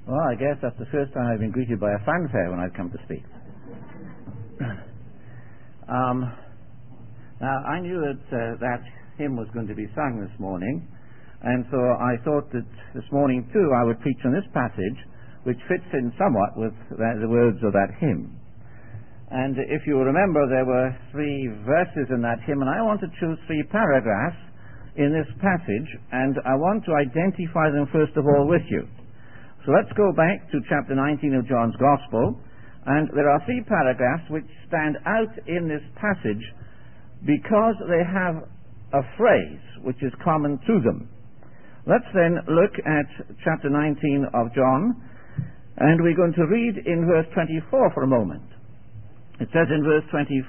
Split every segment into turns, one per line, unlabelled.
Well, I guess that's the first time I've been greeted by a fanfare when I've come to speak. Now, I knew that hymn was going to be sung this morning, and so I thought that this morning, too, I would preach on this passage, which fits in somewhat with the words of that hymn. And if you remember, there were 3 verses in that hymn, and I want to choose 3 paragraphs in this passage, and I want to identify them first of all with you. So let's go back to chapter 19 of John's Gospel, and there are 3 paragraphs which stand out in this passage because they have a phrase which is common to them. Let's then look at chapter 19 of John, and we're going to read in verse 24 for a moment. It says in verse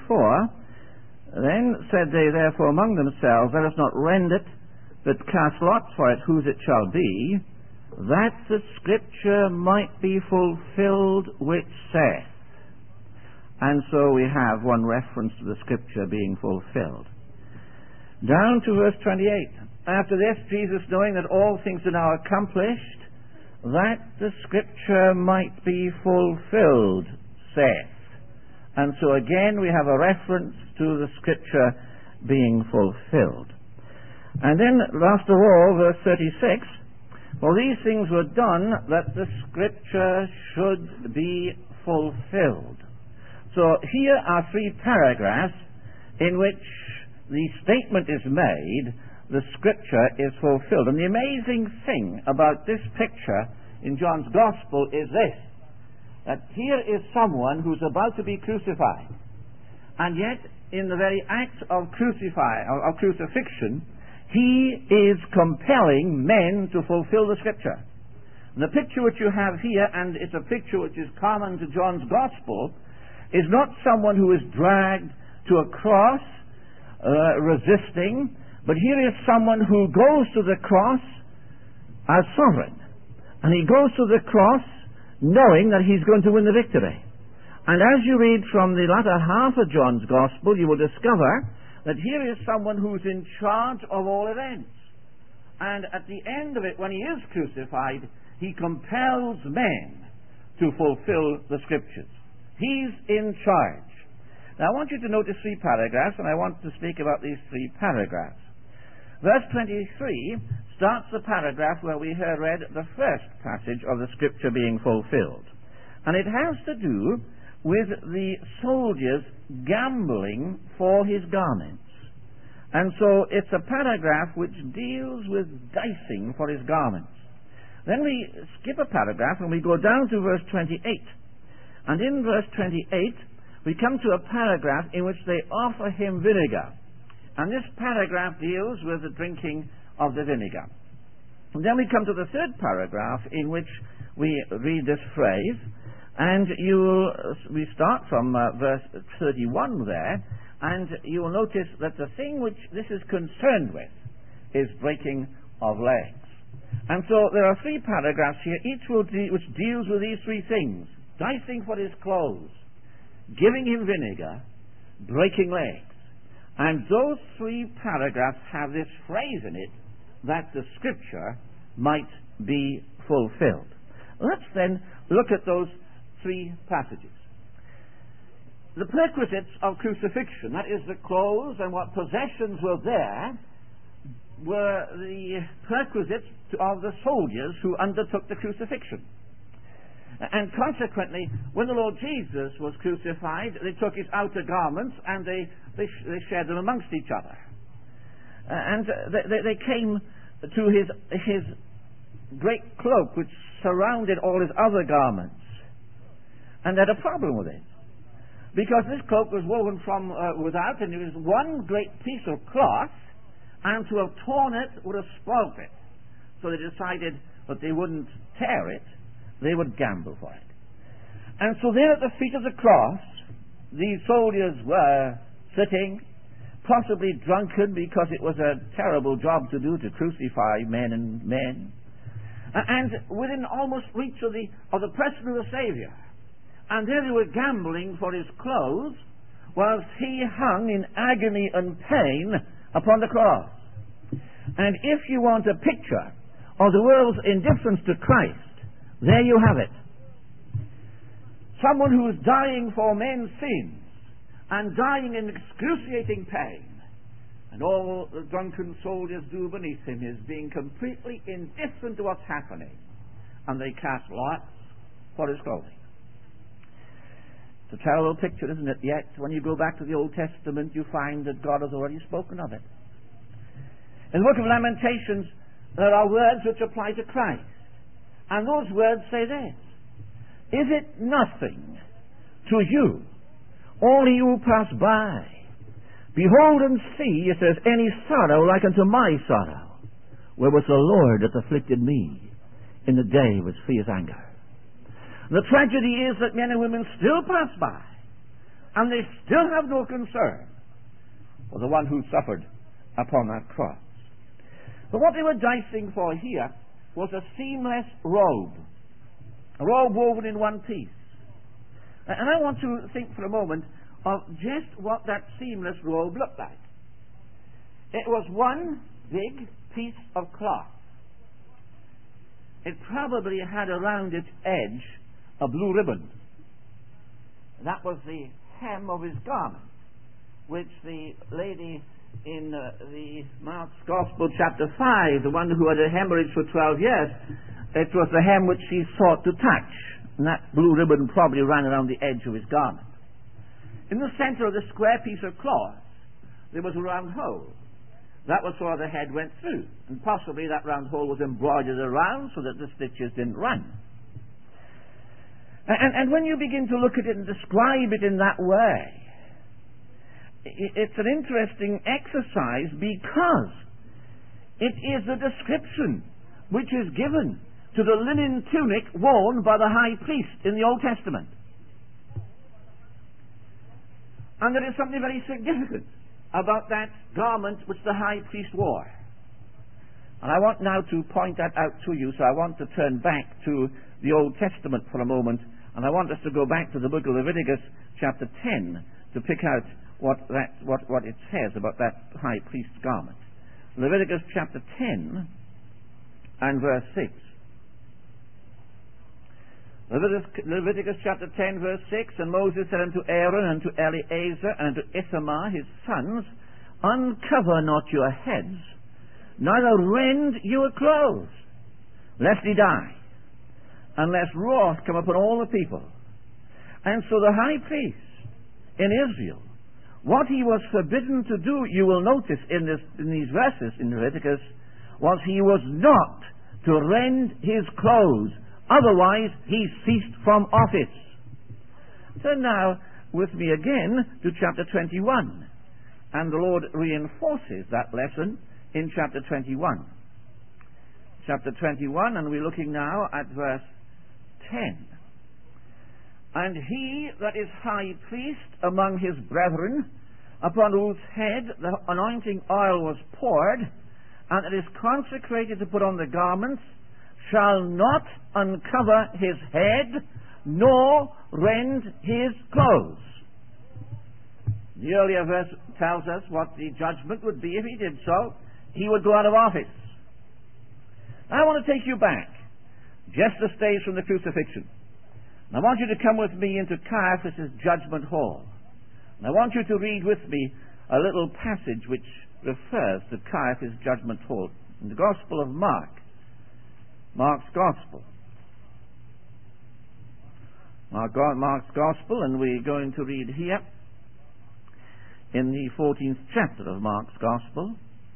24, "Then said they therefore among themselves, Let us not rend it, but cast lots for it, whose it shall be, that the scripture might be fulfilled which saith." And so we have one reference to the scripture being fulfilled. Down to verse 28. "After this, Jesus, knowing that all things are now accomplished, that the scripture might be fulfilled, saith." And so again we have a reference to the scripture being fulfilled. And then, last of all, verse 36, "For these things were done that the scripture should be fulfilled." So here are 3 paragraphs in which the statement is made, the scripture is fulfilled. And the amazing thing about this picture in John's Gospel is this, that here is someone who's about to be crucified, and yet in the very act of crucifixion, he is compelling men to fulfill the scripture. And the picture which you have here, and it's a picture which is common to John's Gospel, is not someone who is dragged to a cross resisting, but here is someone who goes to the cross as sovereign. And he goes to the cross knowing that he's going to win the victory. And as you read from the latter half of John's Gospel, you will discover that here is someone who's in charge of all events. And at the end of it, when he is crucified, he compels men to fulfill the scriptures. He's in charge. Now I want you to notice 3 paragraphs, and I want to speak about these 3 paragraphs. Verse 23 starts the paragraph where we heard read the first passage of the scripture being fulfilled. And it has to do with the soldiers gambling for his garments. And so it's a paragraph which deals with dicing for his garments. Then we skip a paragraph and we go down to verse 28. And in verse 28 we come to a paragraph in which they offer him vinegar. And this paragraph deals with the drinking of the vinegar. And then we come to the 3rd paragraph in which we read this phrase, and we start from verse 31 there, and you will notice that the thing which this is concerned with is breaking of legs. And so there are 3 paragraphs here, each which deals with these 3 things: dicing for his clothes, giving him vinegar, breaking legs. And those 3 paragraphs have this phrase in it, that the scripture might be fulfilled. Let's then look at those 3 passages. The perquisites of crucifixion, that is, the clothes and what possessions were there, were the perquisites of the soldiers who undertook the crucifixion. And consequently, when the Lord Jesus was crucified, they took his outer garments and they shared them amongst each other. And they came to his great cloak which surrounded all his other garments. And they had a problem with it, because this cloak was woven from without, and it was one great piece of cloth, and to have torn it would have spoilt it. So they decided that they wouldn't tear it, they would gamble for it. And so there at the feet of the cross, these soldiers were sitting, possibly drunken, because it was a terrible job to do, to crucify men and men, and within almost reach of the person of the Saviour. And there they were gambling for his clothes, whilst he hung in agony and pain upon the cross. And if you want a picture of the world's indifference to Christ, There you have it. Someone who is dying for men's sins and dying in excruciating pain, and all the drunken soldiers do beneath him is being completely indifferent to what's happening, and they cast lots for his clothing. It's a terrible picture, isn't it? Yet, when you go back to the Old Testament, you find that God has already spoken of it. In the book of Lamentations, there are words which apply to Christ, and those words say this: "Is it nothing to you, all ye who pass by? Behold and see if there's any sorrow like unto my sorrow, where was the Lord that afflicted me in the day of his fierce anger." And the tragedy is that men and women still pass by, and they still have no concern for the one who suffered upon that cross. But what they were dicing for here was a seamless robe, a robe woven in one piece. And I want to think for a moment of just what that seamless robe looked like. It was one big piece of cloth. It probably had around its edge a blue ribbon. That was the hem of his garment, which the lady in the Mark's Gospel, chapter 5, the one who had a hemorrhage for 12 years, it was the hem which she sought to touch, and that blue ribbon probably ran around the edge of his garment. In the center of the square piece of cloth, there was a round hole. That was where the head went through, and possibly that round hole was embroidered around so that the stitches didn't run. And when you begin to look at it and describe it in that way, it's an interesting exercise, because it is the description which is given to the linen tunic worn by the high priest in the Old Testament. And there is something very significant about that garment which the high priest wore. And I want now to point that out to you, so I want to turn back to the Old Testament for a moment, and I want us to go back to the book of Leviticus chapter 10 to pick out what it says about that high priest's garment. Leviticus chapter 10 and verse 6. Leviticus chapter 10 verse 6, "And Moses said unto Aaron and to Eleazar and unto Ithamar his sons, Uncover not your heads, neither rend your clothes, lest ye die, unless wrath come upon all the people." And so the high priest in Israel, what he was forbidden to do, you will notice in these verses in Leviticus, was he was not to rend his clothes, otherwise he ceased from office. Turn now with me again to chapter 21, and the Lord reinforces that lesson in chapter 21. Chapter 21, and we're looking now at verse 10. "And he that is high priest among his brethren, upon whose head the anointing oil was poured, and it is consecrated to put on the garments, shall not uncover his head, nor rend his clothes." The earlier verse tells us what the judgment would be if he did so. He would go out of office. I want to take you back just a stage from the crucifixion. And I want you to come with me into Caiaphas' judgment hall. And I want you to read with me a little passage which refers to Caiaphas' judgment hall in the Gospel of Mark. Mark's Gospel. Mark's Gospel, and we're going to read here in the 14th chapter of Mark's Gospel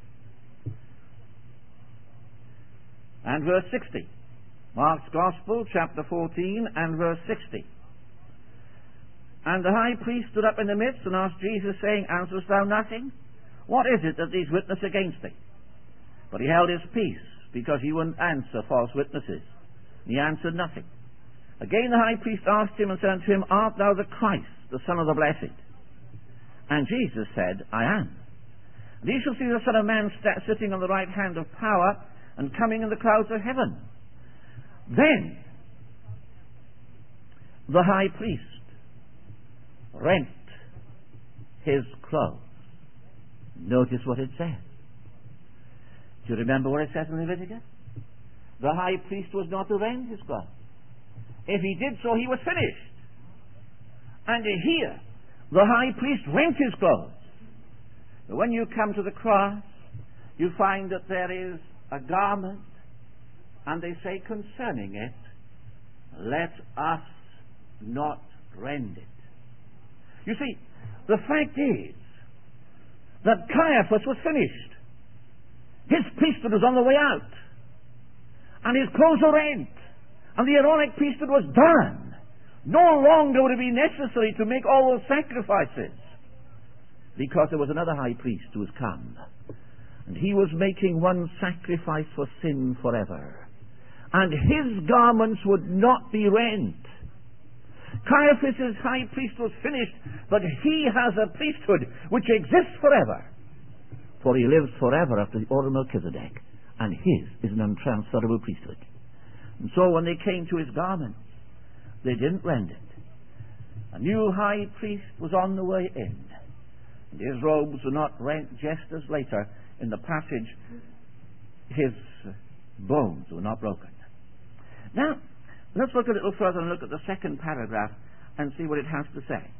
and verse 60. Mark's Gospel, chapter 14 and verse 60. "And the high priest stood up in the midst and asked Jesus, saying, Answerest thou nothing? What is it that these witness against thee? But he held his peace, because he wouldn't answer false witnesses. And he answered nothing. Again the high priest asked him and said unto him, Art thou the Christ, the Son of the Blessed? And Jesus said, I am. And ye shall see the Son of Man sitting on the right hand of power, and coming in the clouds of heaven. Then the high priest rent his clothes. Notice what it says. Do you remember what it says in Leviticus? The high priest was not to rend his clothes. if he did so, he was finished. And here, the high priest rent his clothes. But when you come to the cross, you find that there is a garment, and they say concerning it, let us not rend it. You see, the fact is that Caiaphas was finished. His priesthood was on the way out, and his clothes were rent, and the Aaronic priesthood was done. No longer would it be necessary to make all those sacrifices, because there was another high priest who was come, and he was making one sacrifice for sin forever, and his garments would not be rent. Caiaphas' high priest was finished, but he has a priesthood which exists forever, for he lives forever after the order of Melchizedek, and his is an untransferable priesthood. And so when they came to his garments, they didn't rend it. A new high priest was on the way in, and his robes were not rent, just as later in the passage his bones were not broken. Now, let's look a little further and look at the second paragraph and see what it has to say.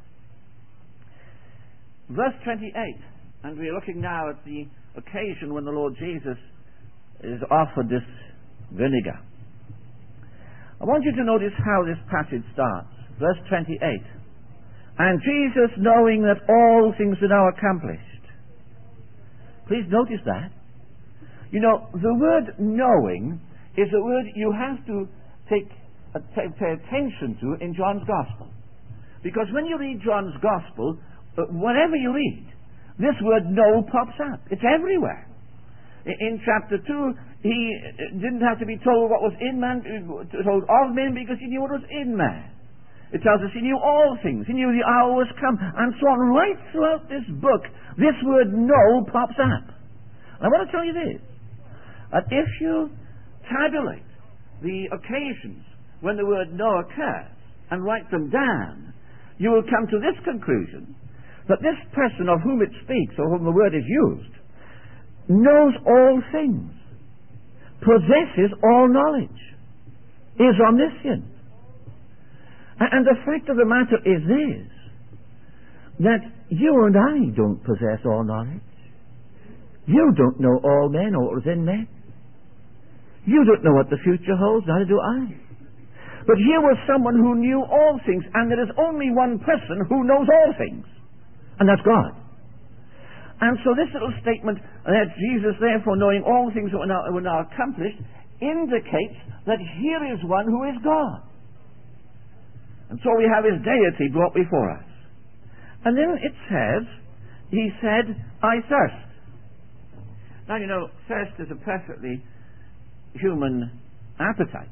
Verse 28, and we're looking now at the occasion when the Lord Jesus is offered this vinegar. I want you to notice how this passage starts. Verse 28. And Jesus, knowing that all things are now accomplished. Please notice that. You know, the word knowing is a word you have to pay attention to in John's Gospel. Because when you read John's Gospel, whatever you read, this word know pops up. It's everywhere. In chapter 2, he didn't have to be told what was in man, told of man, because he knew what was in man. It tells us he knew all things. He knew the hour was come, and so on. Right throughout this book, this word know pops up. I want to tell you this, that if you tabulate the occasions when the word know occurs and write them down, you will come to this conclusion, that this person of whom it speaks, or whom the word is used, knows all things, possesses all knowledge, is omniscient. And the fact of the matter is this, that you and I don't possess all knowledge. You don't know all men or what is in men. You don't know what the future holds, neither do I. But here was someone who knew all things, and there is only one person who knows all things, and that's God. And so this little statement that Jesus, therefore, knowing all things that were now accomplished, indicates that here is one who is God. And so we have his deity brought before us. And then it says, he said, I thirst. Now, you know, thirst is a perfectly human appetite.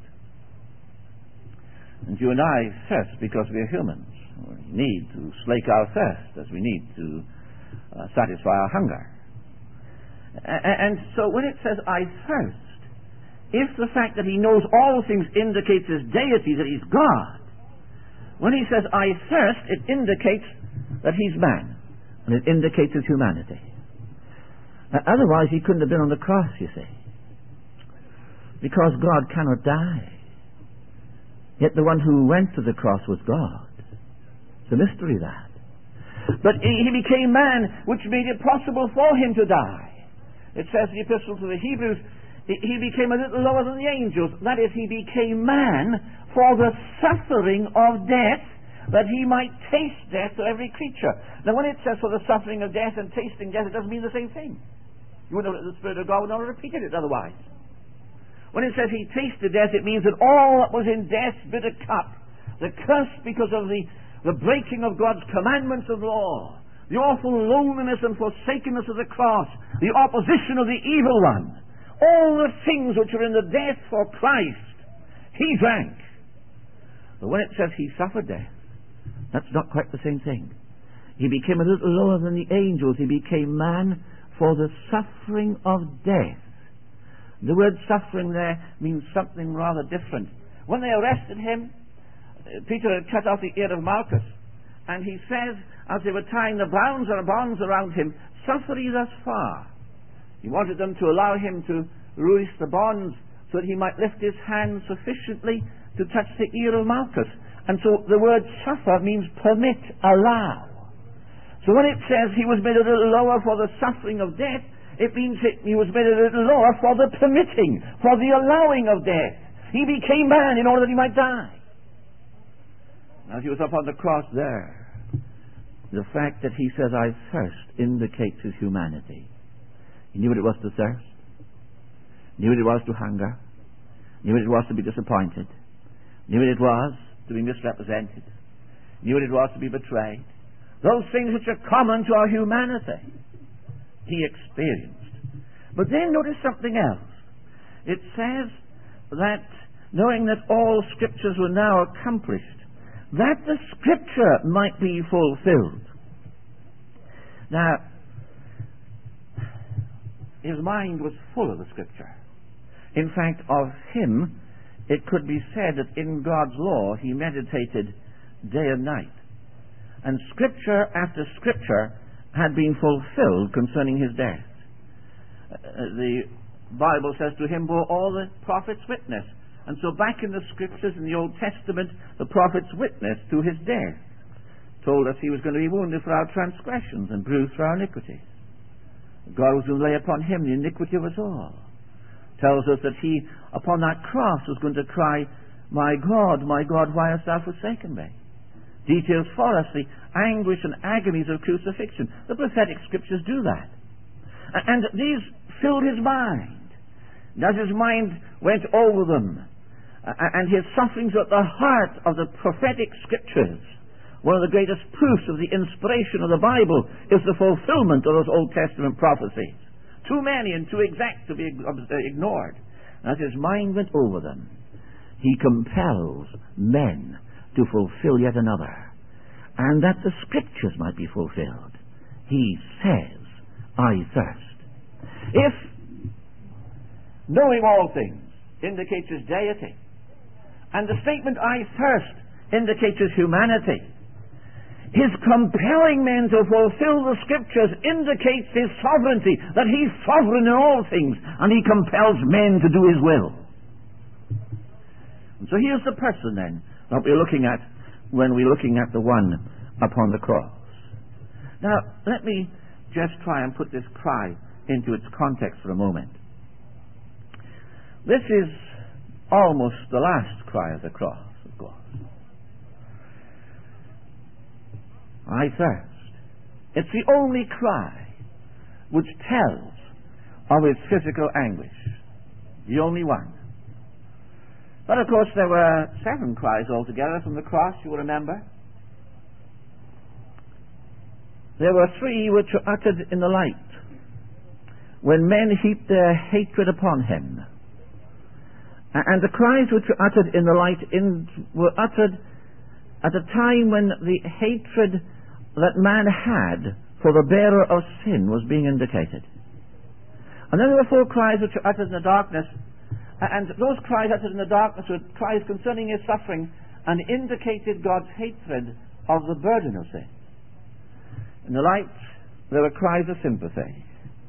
And you and I thirst because we are humans. We need to slake our thirst as we need to satisfy our hunger. And so when it says, I thirst, if the fact that he knows all things indicates his deity, that he's God, when he says, I thirst, it indicates that he's man, and it indicates his humanity. Otherwise, he couldn't have been on the cross, you see, because God cannot die. Yet the one who went to the cross was God. It's a mystery, that. But he became man, which made it possible for him to die. It says in the Epistle to the Hebrews, he became a little lower than the angels. That is, he became man for the suffering of death, that he might taste death to every creature. Now, when it says for the suffering of death and tasting death, it doesn't mean the same thing. You would know that the Spirit of God would not have repeated it otherwise. When it says he tasted death, it means that all that was in death's bitter cup, the curse because of the breaking of God's commandments of law, the awful loneliness and forsakenness of the cross, the opposition of the evil one, all the things which are in the death for Christ, he drank. But when it says he suffered death, that's not quite the same thing. He became a little lower than the angels. He became man for the suffering of death. The word suffering there means something rather different. When they arrested him, Peter had cut off the ear of Malchus, and he says, as they were tying the bonds around him, suffer ye thus far. He wanted them to allow him to loose the bonds so that he might lift his hand sufficiently to touch the ear of Malchus. And so the word suffer means permit, allow. So when it says he was made a little lower for the suffering of death, it means he was made a little lower for the permitting, for the allowing of death. He became man in order that he might die. As he was up on the cross there, the fact that he says, I thirst, indicates his humanity. He knew what it was to thirst, knew what it was to hunger, knew what it was to be disappointed, knew what it was to be misrepresented, knew what it was to be betrayed. Those things which are common to our humanity, he experienced. But then notice something else. It says that, knowing that all scriptures were now accomplished, that the scripture might be fulfilled. Now, his mind was full of the scripture. In fact, of him, it could be said that in God's law he meditated day and night. And scripture after scripture had been fulfilled concerning his death. The Bible says, to him bore all the prophets witness. And so back in the scriptures in the Old Testament, the prophets witnessed to his death. Told us he was going to be wounded for our transgressions and bruised for our iniquities. God was going to lay upon him the iniquity of us all. Tells us that he, upon that cross, was going to cry, my God, why hast thou forsaken me? Details for us the anguish and agonies of crucifixion. The prophetic scriptures do that. And these filled his mind. And as his mind went over them, and his sufferings were at the heart of the prophetic scriptures, one of the greatest proofs of the inspiration of the Bible is the fulfillment of those Old Testament prophecies. Too many and too exact to be ignored. As his mind went over them, he compels men to fulfill yet another, and that the scriptures might be fulfilled. He says, I thirst. If knowing all things indicates his deity, and the statement I thirst indicates his humanity, his compelling men to fulfill the scriptures indicates his sovereignty, that he's sovereign in all things, and he compels men to do his will. And so here's the person then that we're looking at when we're looking at the one upon the cross. Now, let me just try and put this cry into its context for a moment. This is almost the last cry of the cross, of course. I thirst. It's the only cry which tells of his physical anguish. The only one. But of course there were 7 cries altogether from the cross, you will remember. There were 3 which were uttered in the light, when men heaped their hatred upon him. And the cries which were uttered in the light were uttered at a time when the hatred that man had for the bearer of sin was being indicated. And then there were 4 cries which were uttered in the darkness, and those cries uttered in the darkness were cries concerning his suffering and indicated God's hatred of the burden of sin. In the light, there were cries of sympathy.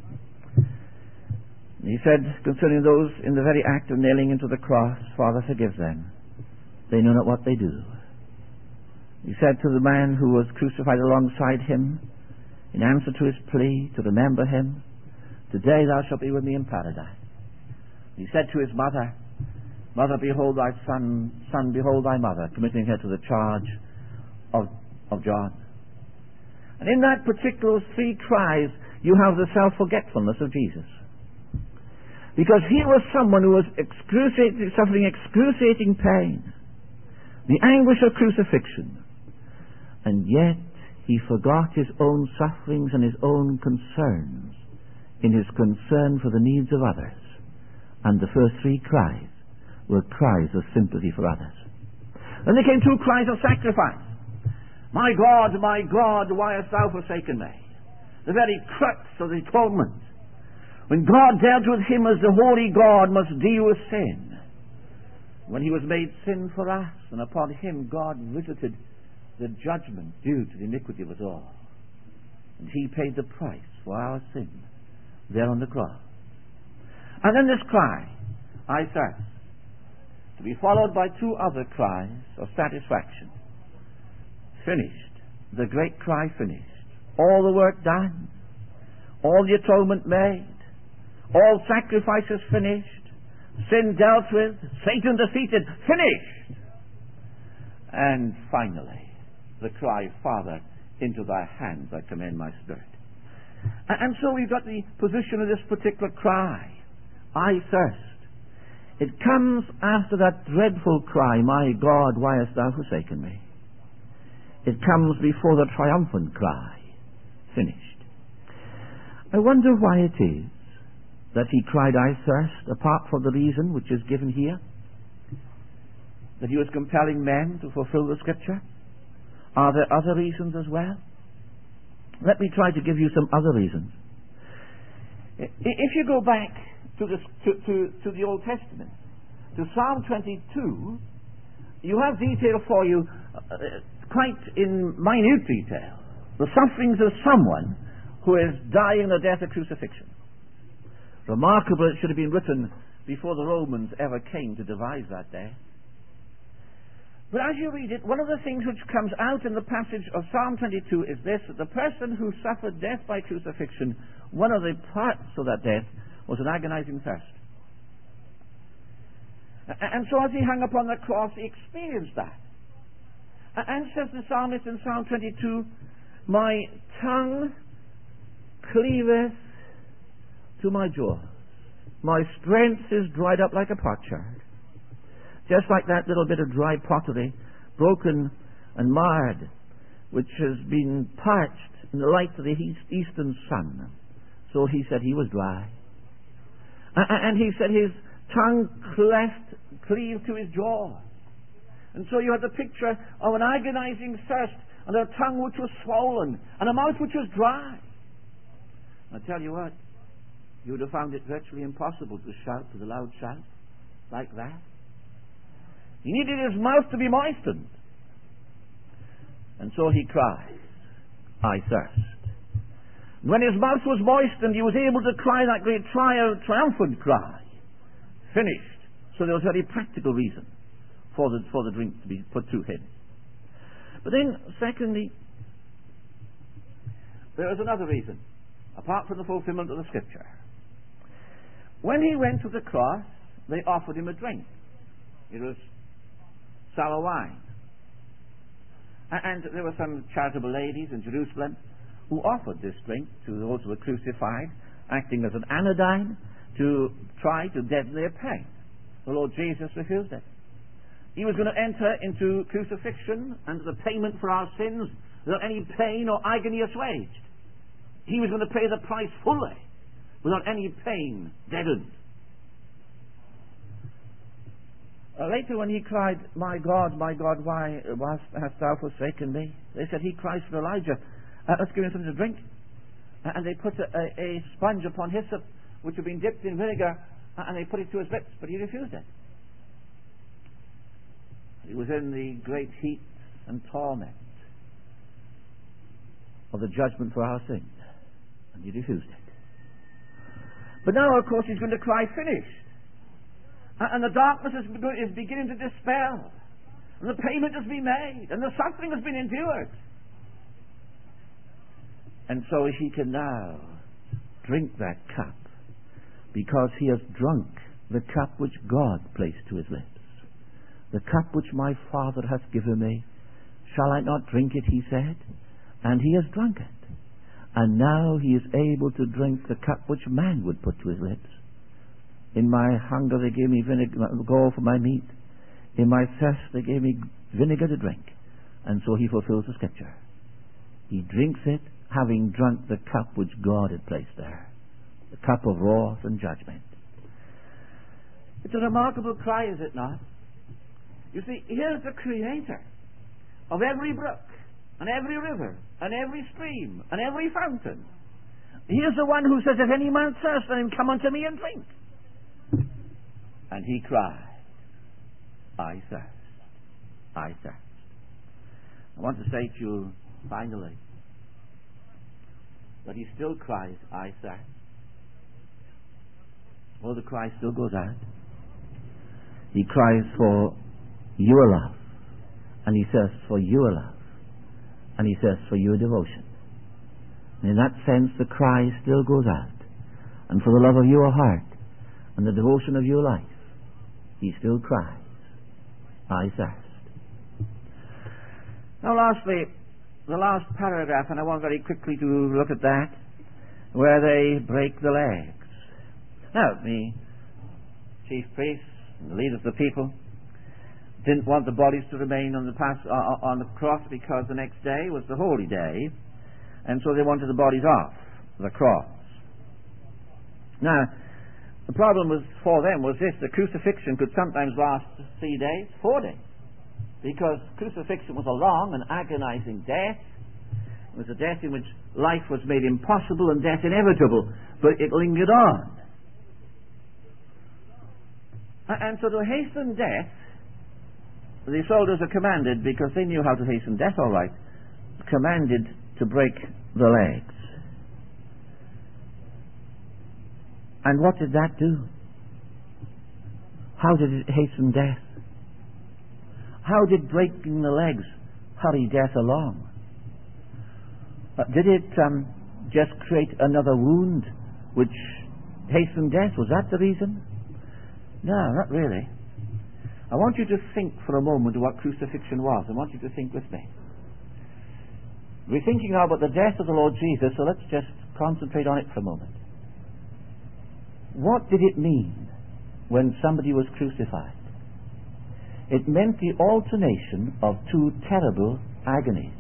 He said concerning those in the very act of nailing into the cross, Father, forgive them. They know not what they do. He said to the man who was crucified alongside him, in answer to his plea to remember him, today thou shalt be with me in paradise. He said to his mother, Mother, behold thy son, son, behold thy mother, committing her to the charge of John. And in that particular 3 cries, you have the self-forgetfulness of Jesus. Because he was someone who was suffering excruciating pain, the anguish of crucifixion, and yet he forgot his own sufferings and his own concerns in his concern for the needs of others. And the first 3 cries were cries of sympathy for others. Then there came 2 cries of sacrifice. My God, why hast thou forsaken me? The very crux of the atonement. When God dealt with him as the holy God must deal with sin. When he was made sin for us, and upon him God visited the judgment due to the iniquity of us all. And he paid the price for our sin there on the cross. And then this cry, I thirst. to be followed by two other cries of satisfaction. Finished. The great cry finished. All the work done. All the atonement made. All sacrifices finished. Sin dealt with. Satan defeated. Finished. And finally, the cry, Father, into thy hands I commend my spirit. And so we've got the position of this particular cry. I thirst. It comes after that dreadful cry, my God, why hast thou forsaken me? It comes before the triumphant cry, finished. I wonder why it is that he cried, I thirst, apart from the reason which is given here, that he was compelling men to fulfill the Scripture. Are there other reasons as well? Let me try to give you some other reasons. If you go back to the Old Testament, to Psalm 22, you have detail for you, quite in minute detail, the sufferings of someone who is dying the death of crucifixion. Remarkable it should have been written before the Romans ever came to devise that death. But as you read it, one of the things which comes out in the passage of Psalm 22 is this, that the person who suffered death by crucifixion, one of the parts of that death was an agonizing thirst. And so as he hung upon the cross, he experienced that. And says the psalmist in Psalm 22, my tongue cleaveth to my jaws. My strength is dried up like a potsherd. Just like that little bit of dry pottery, broken and marred, which has been parched in the light of the eastern sun. So he said he was dry. And he said his tongue cleaved to his jaw. And so you had the picture of an agonizing thirst, and a tongue which was swollen, and a mouth which was dry. I tell you what, you would have found it virtually impossible to shout with a loud shout like that. He needed his mouth to be moistened. And so he cries, I thirst. And when his mouth was moistened, he was able to cry that great triumphant cry. Finished. So there was a very practical reason for the drink to be put to him. But then, secondly, there is another reason, apart from the fulfillment of the Scripture. When he went to the cross, they offered him a drink. It was sour wine. And there were some charitable ladies in Jerusalem who offered this drink to those who were crucified, acting as an anodyne to try to deaden their pain. The Lord Jesus refused it. He was going to enter into crucifixion and the payment for our sins without any pain or agony assuaged. He was going to pay the price fully without any pain deadened. Later when he cried, my God, why hast thou forsaken me? They said he cries for Elijah. Let's give him something to drink. And they put a sponge upon hyssop which had been dipped in vinegar, and they put it to his lips, but he refused it. He was in the great heat and torment of the judgment for our sins, and he refused it. But now, of course, he's going to cry, finished. And the darkness is beginning to dispel, and the payment has been made, and the suffering has been endured. And so he can now drink that cup, because he has drunk the cup which God placed to his lips. The cup which my Father hath given me, shall I not drink it, he said? And he has drunk it. And now he is able to drink the cup which man would put to his lips. In my hunger they gave me gall for my meat. In my thirst they gave me vinegar to drink. And so he fulfills the Scripture. He drinks it, having drunk the cup which God had placed there. The cup of wrath and judgment. It's a remarkable cry, is it not? You see, here's the Creator of every brook, and every river, and every stream, and every fountain. Here's the one who says, if any man thirst, let him come unto me and drink. And he cried, I thirst. I thirst. I want to say to you, finally, that he still cries, I thirst. Oh, the cry still goes out. He cries for your love, and he thirsts for your love, and he thirsts for your devotion. And in that sense, the cry still goes out. And for the love of your heart and the devotion of your life, he still cries, I thirst. Now lastly, the last paragraph, and I want very quickly to look at that, where they break the legs. Now, the chief priests and the leaders of the people didn't want the bodies to remain on the cross, because the next day was the holy day, and so they wanted the bodies off the cross. Now, the problem for them was this: the crucifixion could sometimes last 3 days, 4 days, because crucifixion was a long and agonizing death. It was a death in which life was made impossible and death inevitable, but it lingered on. And so to hasten death, the soldiers are commanded, because they knew how to hasten death all right, commanded to break the legs. And what did that do? How did it hasten death? How did breaking the legs hurry death along? Did it just create another wound which hastened death? Was that the reason? No, not really. I want you to think for a moment of what crucifixion was. I want you to think with me. We're thinking now about the death of the Lord Jesus, so let's just concentrate on it for a moment. What did it mean when somebody was crucified? It meant the alternation of two terrible agonies.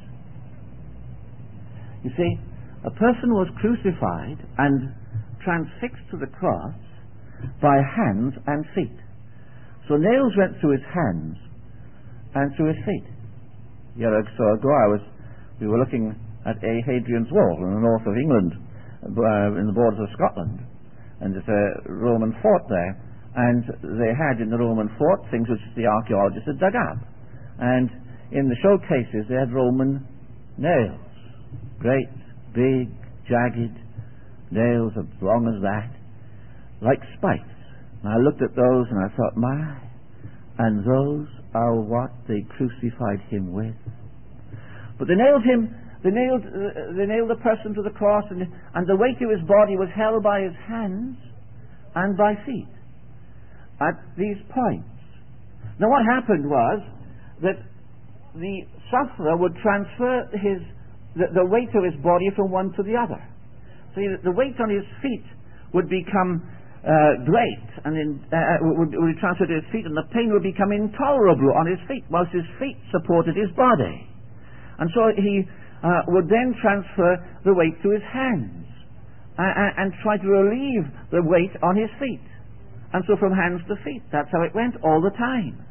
You see, a person was crucified and transfixed to the cross by hands and feet. So nails went through his hands and through his feet. A year or so ago, we were looking at Hadrian's Wall in the north of England, in the borders of Scotland, and there's a Roman fort there, and they had in the Roman fort things which the archaeologists had dug up, and in the showcases they had Roman nails, great, big, jagged nails as long as that, like spikes. And I looked at those and I thought, my, and those are what they crucified him with. But they nailed the person to the cross, and the weight of his body was held by his hands and by feet at these points. Now what happened was that the sufferer would transfer the weight of his body from one to the other. So the weight on his feet would become great, and would be transferred to his feet, and the pain would become intolerable on his feet, whilst his feet supported his body. And so he would then transfer the weight to his hands and try to relieve the weight on his feet. And so from hands to feet, that's how it went all the time.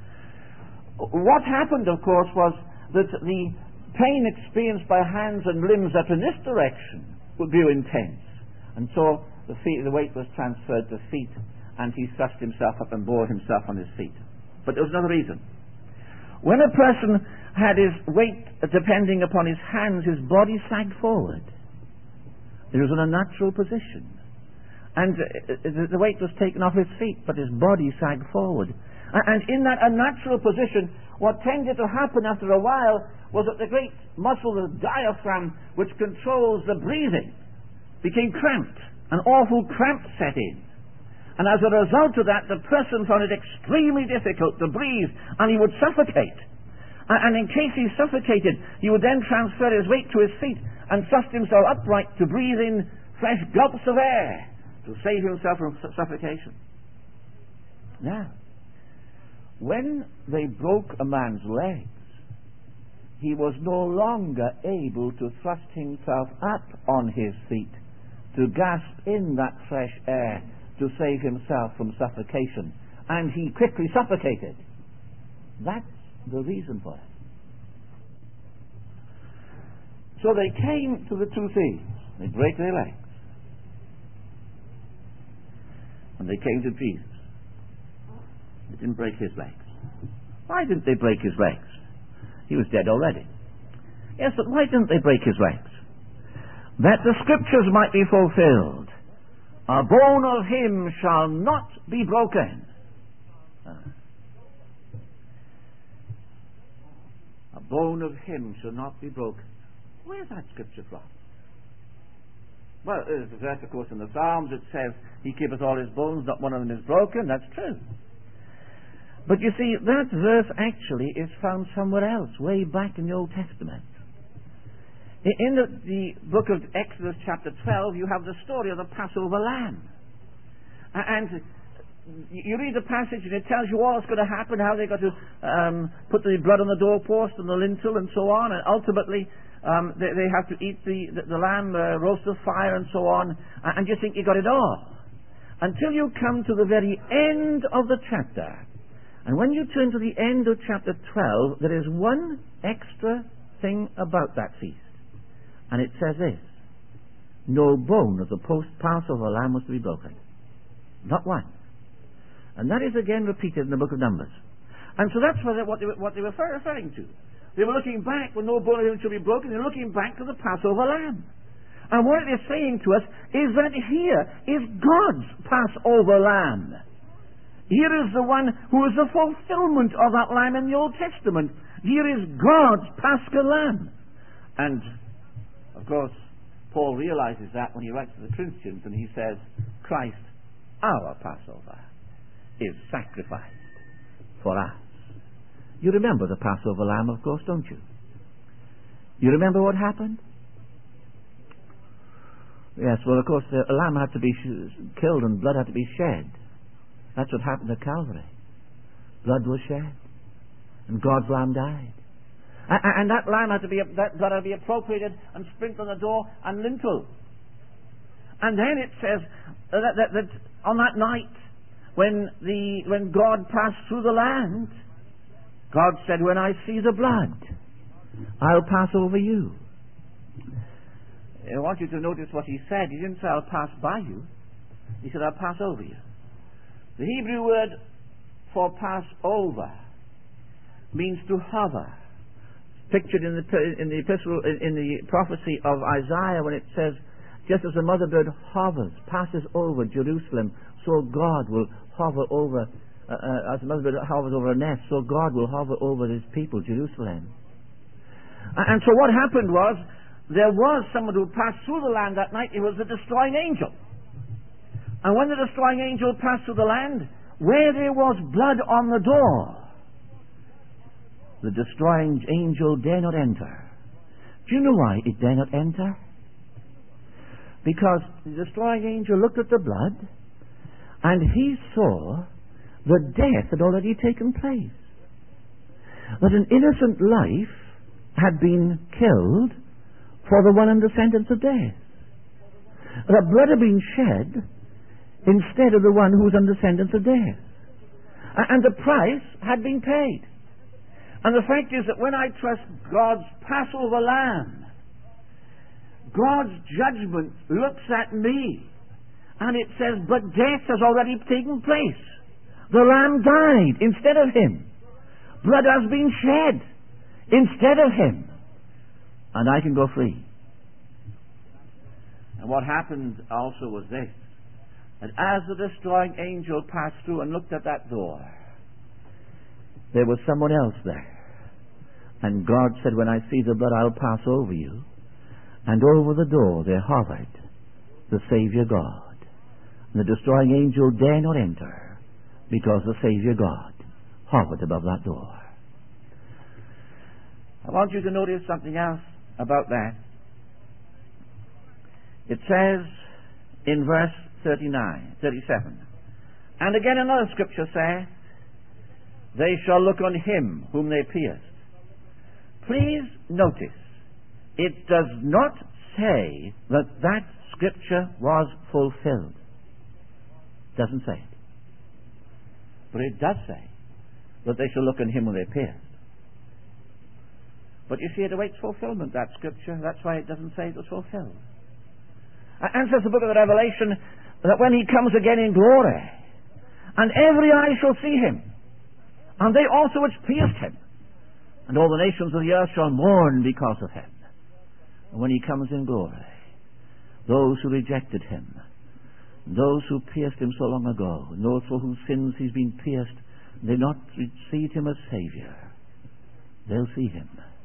What happened, of course, was that the pain experienced by hands and limbs that in this direction would be intense. And so the weight was transferred to feet, and he thrust himself up and bore himself on his feet. But there was another reason. When a person had his weight depending upon his hands, his body sagged forward. It was in a natural position. And the weight was taken off his feet, but his body sagged forward. And in that unnatural position, what tended to happen after a while was that the great muscle, the diaphragm, which controls the breathing, became cramped. An awful cramp set in. And as a result of that, the person found it extremely difficult to breathe, and he would suffocate. And in case he suffocated, he would then transfer his weight to his feet and thrust himself upright to breathe in fresh gulps of air to save himself from suffocation. Now, when they broke a man's legs, he was no longer able to thrust himself up on his feet to gasp in that fresh air to save himself from suffocation. And he quickly suffocated. That's the reason for it. So they came to the two thieves. They break their legs. And they came to Jesus. They didn't break his legs. Why didn't they break his legs? He was dead already. Yes, but why didn't they break his legs? That the scriptures might be fulfilled. A bone of him shall not be broken. bone of him shall not be broken. Where's that scripture from? Well, there's a verse, of course, in the Psalms that says, He keepeth all his bones, not one of them is broken. That's true. But you see, that verse actually is found somewhere else, way back in the Old Testament. In the book of Exodus chapter 12, you have the story of the Passover lamb. And you read the passage and it tells you all that's going to happen, how they've got to put the blood on the doorpost and the lintel and so on, and ultimately they have to eat the lamb roast with fire and so on, and you think you got it all. Until you come to the very end of the chapter. And when you turn to the end of chapter 12, there is one extra thing about that feast. And it says this: no bone of the Passover lamb was to be broken. Not one. And that is again repeated in the book of Numbers. And so that's what they were referring to. They were looking back when no bone of him should be broken. They're looking back to the Passover lamb. And what it is saying to us is that here is God's Passover lamb. Here is the one who is the fulfillment of that lamb in the Old Testament. Here is God's Paschal lamb. And, of course, Paul realizes that when he writes to the Christians and he says, Christ, our Passover, is sacrificed for us. You remember the Passover lamb, of course, don't you? You remember what happened? Yes, well, of course, the lamb had to be killed and blood had to be shed. That's what happened at Calvary. Blood was shed, and God's lamb died. And that blood had to be appropriated and sprinkled on the door and lintel. And then it says that on that night, when God passed through the land, God said, when I see the blood, I'll pass over you. I want you to notice what he said. He didn't say, I'll pass by you. He said, I'll pass over you. The Hebrew word for pass over means to hover. Pictured in the epistle, in the prophecy of Isaiah, when it says, just as a mother bird hovers, passes over Jerusalem, so God will hover over, as a mother bird hovers over a nest, so God will hover over his people, Jerusalem. And so what happened was, there was someone who passed through the land that night. It was the destroying angel. And when the destroying angel passed through the land, where there was blood on the door, the destroying angel dare not enter. Do you know why it dare not enter? Because the destroying angel looked at the blood and he saw that death had already taken place. That an innocent life had been killed for the one under sentence of death. That blood had been shed instead of the one who was under sentence of death. And the price had been paid. And the fact is that when I trust God's Passover lamb, God's judgment looks at me and it says, but death has already taken place. The lamb died instead of him. Blood has been shed instead of him. And I can go free. And what happened also was this: that as the destroying angel passed through and looked at that door, there was someone else there. And God said, when I see the blood, I'll pass over you. And over the door there hovered the Savior God. And the destroying angel dare not enter, because the Savior God hovered above that door. I want you to notice something else about that. It says in verse 37, and again another scripture says, they shall look on him whom they pierced. Please notice, it does not say that that scripture was fulfilled. It doesn't say it. But it does say that they shall look on him whom they pierced. But you see, it awaits fulfillment, that scripture. That's why it doesn't say it was fulfilled. And says the book of the Revelation that when he comes again in glory, and every eye shall see him, and they also which pierced him, and all the nations of the earth shall mourn because of him. And when he comes in glory, those who rejected him, those who pierced him so long ago, and those for whose sins he's been pierced, they not received him as Savior, they'll see him.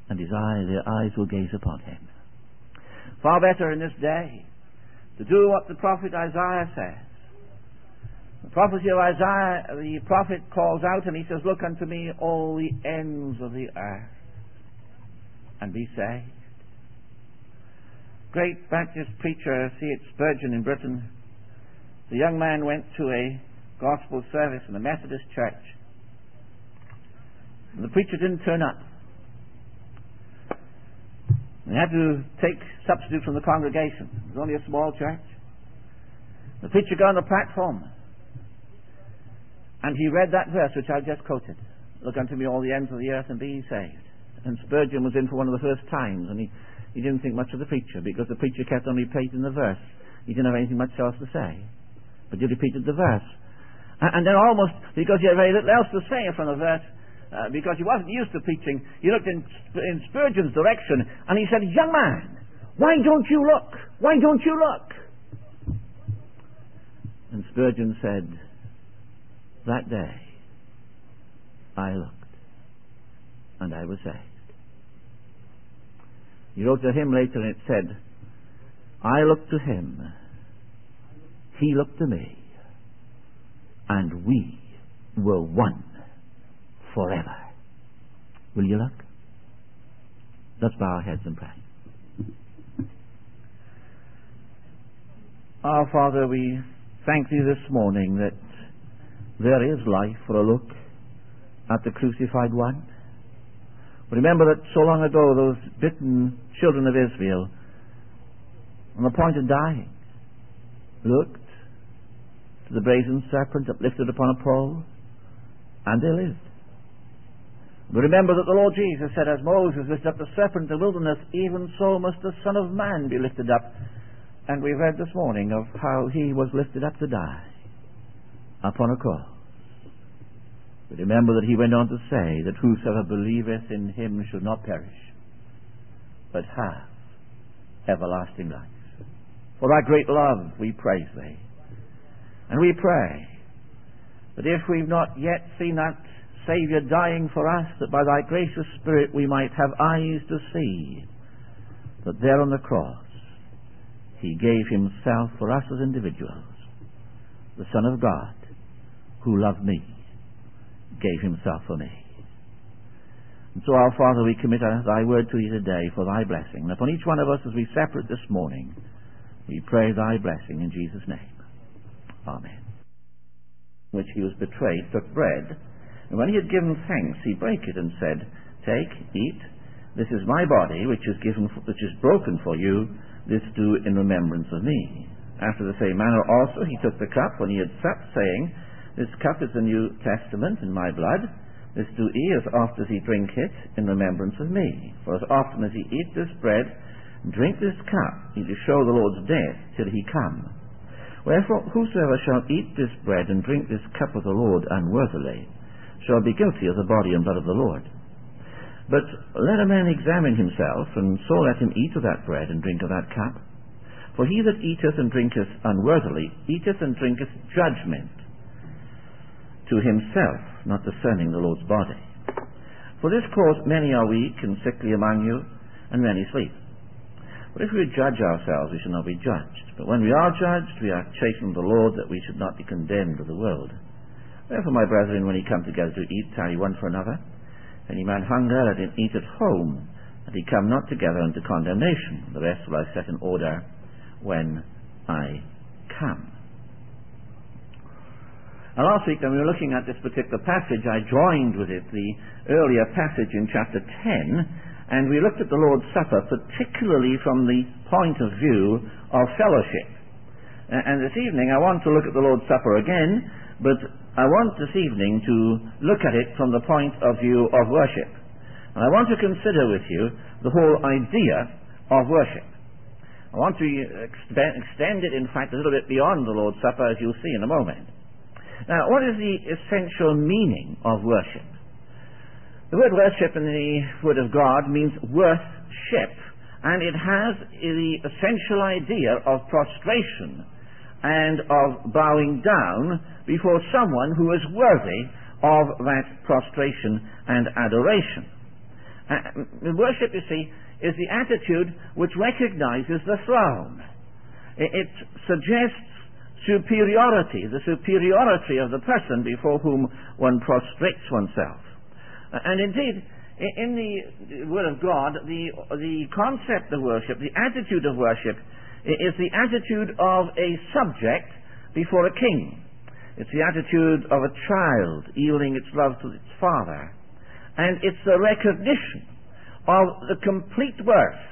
and their eyes will gaze upon him. Far better in this day to do what the prophet Isaiah says. The prophecy of Isaiah, the prophet calls out and he says, "Look unto me, all the ends of the earth, and be saved." Great Baptist preacher C.H. Spurgeon in Britain, the young man went to a gospel service in a Methodist church, and the preacher didn't turn up. They had to take substitute from the congregation. It was only a small church. The preacher got on the platform, and he read that verse which I just quoted. "Look unto me, all the ends of the earth, and be ye saved." And Spurgeon was in for one of the first times, and he didn't think much of the preacher, because the preacher kept on repeating the verse. He didn't have anything much else to say, but he repeated the verse. And then almost, because he had very little else to say from the verse, because he wasn't used to preaching, he looked in Spurgeon's direction, and he said, "Young man, why don't you look? Why don't you look?" And Spurgeon said, "That day I looked, and I was saved." He wrote a hymn later, and it said, "I looked to him, he looked to me, and we were one forever." Will you look? Let's bow our heads and pray. Our Father, we thank Thee this morning that there is life for a look at the crucified one. Remember that so long ago those bitten children of Israel, on the point of dying, looked to the brazen serpent uplifted upon a pole, and they lived. We remember that the Lord Jesus said, "As Moses lifted up the serpent in the wilderness, even so must the Son of Man be lifted up." And we read this morning of how he was lifted up to die upon a cross. We remember that he went on to say that whosoever believeth in him should not perish, but have everlasting life. For thy great love we praise thee. And we pray that if we've not yet seen that Saviour dying for us, that by thy gracious Spirit we might have eyes to see that there on the cross he gave himself for us as individuals. The Son of God, who loved me, gave himself for me. And so, our Father, we commit thy word to thee today for thy blessing. And upon each one of us as we separate this morning, we pray thy blessing in Jesus' name. Amen. Which he was betrayed, took bread, and when he had given thanks, he brake it and said, "Take, eat, this is my body, which is broken for you, this do in remembrance of me." After the same manner also he took the cup when he had supped, saying, "This cup is the New Testament in my blood. This do ye as oft as ye drink it in remembrance of me. For as often as ye eat this bread and drink this cup, ye do show the Lord's death till he come. Wherefore whosoever shall eat this bread and drink this cup of the Lord unworthily shall be guilty of the body and blood of the Lord. But let a man examine himself, and so let him eat of that bread and drink of that cup. For he that eateth and drinketh unworthily eateth and drinketh judgment to himself, not discerning the Lord's body. For this cause many are weak and sickly among you, and many sleep. But if we judge ourselves, we shall not be judged. But when we are judged, we are chastened of the Lord, that we should not be condemned of the world. Therefore, my brethren, when ye come together to eat, tarry one for another. If any man hunger, let him eat at home, that he come not together unto condemnation. The rest will I set in order when I come. Now, last week, when we were looking at this particular passage, I joined with it the earlier passage in chapter 10, and we looked at the Lord's Supper, particularly from the point of view of fellowship. And this evening, I want to look at the Lord's Supper again, but I want this evening to look at it from the point of view of worship. And I want to consider with you the whole idea of worship. I want to extend it, in fact, a little bit beyond the Lord's Supper, as you'll see in a moment. Now, what is the essential meaning of worship? The word worship in the Word of God means worth-ship, and it has the essential idea of prostration and of bowing down before someone who is worthy of that prostration and adoration. Worship, you see, is the attitude which recognizes the throne. It suggests superiority, the superiority of the person before whom one prostrates oneself. And indeed, in the Word of God, the concept of worship, the attitude of worship, is the attitude of a subject before a king. It's the attitude of a child yielding its love to its father. And it's the recognition of the complete worth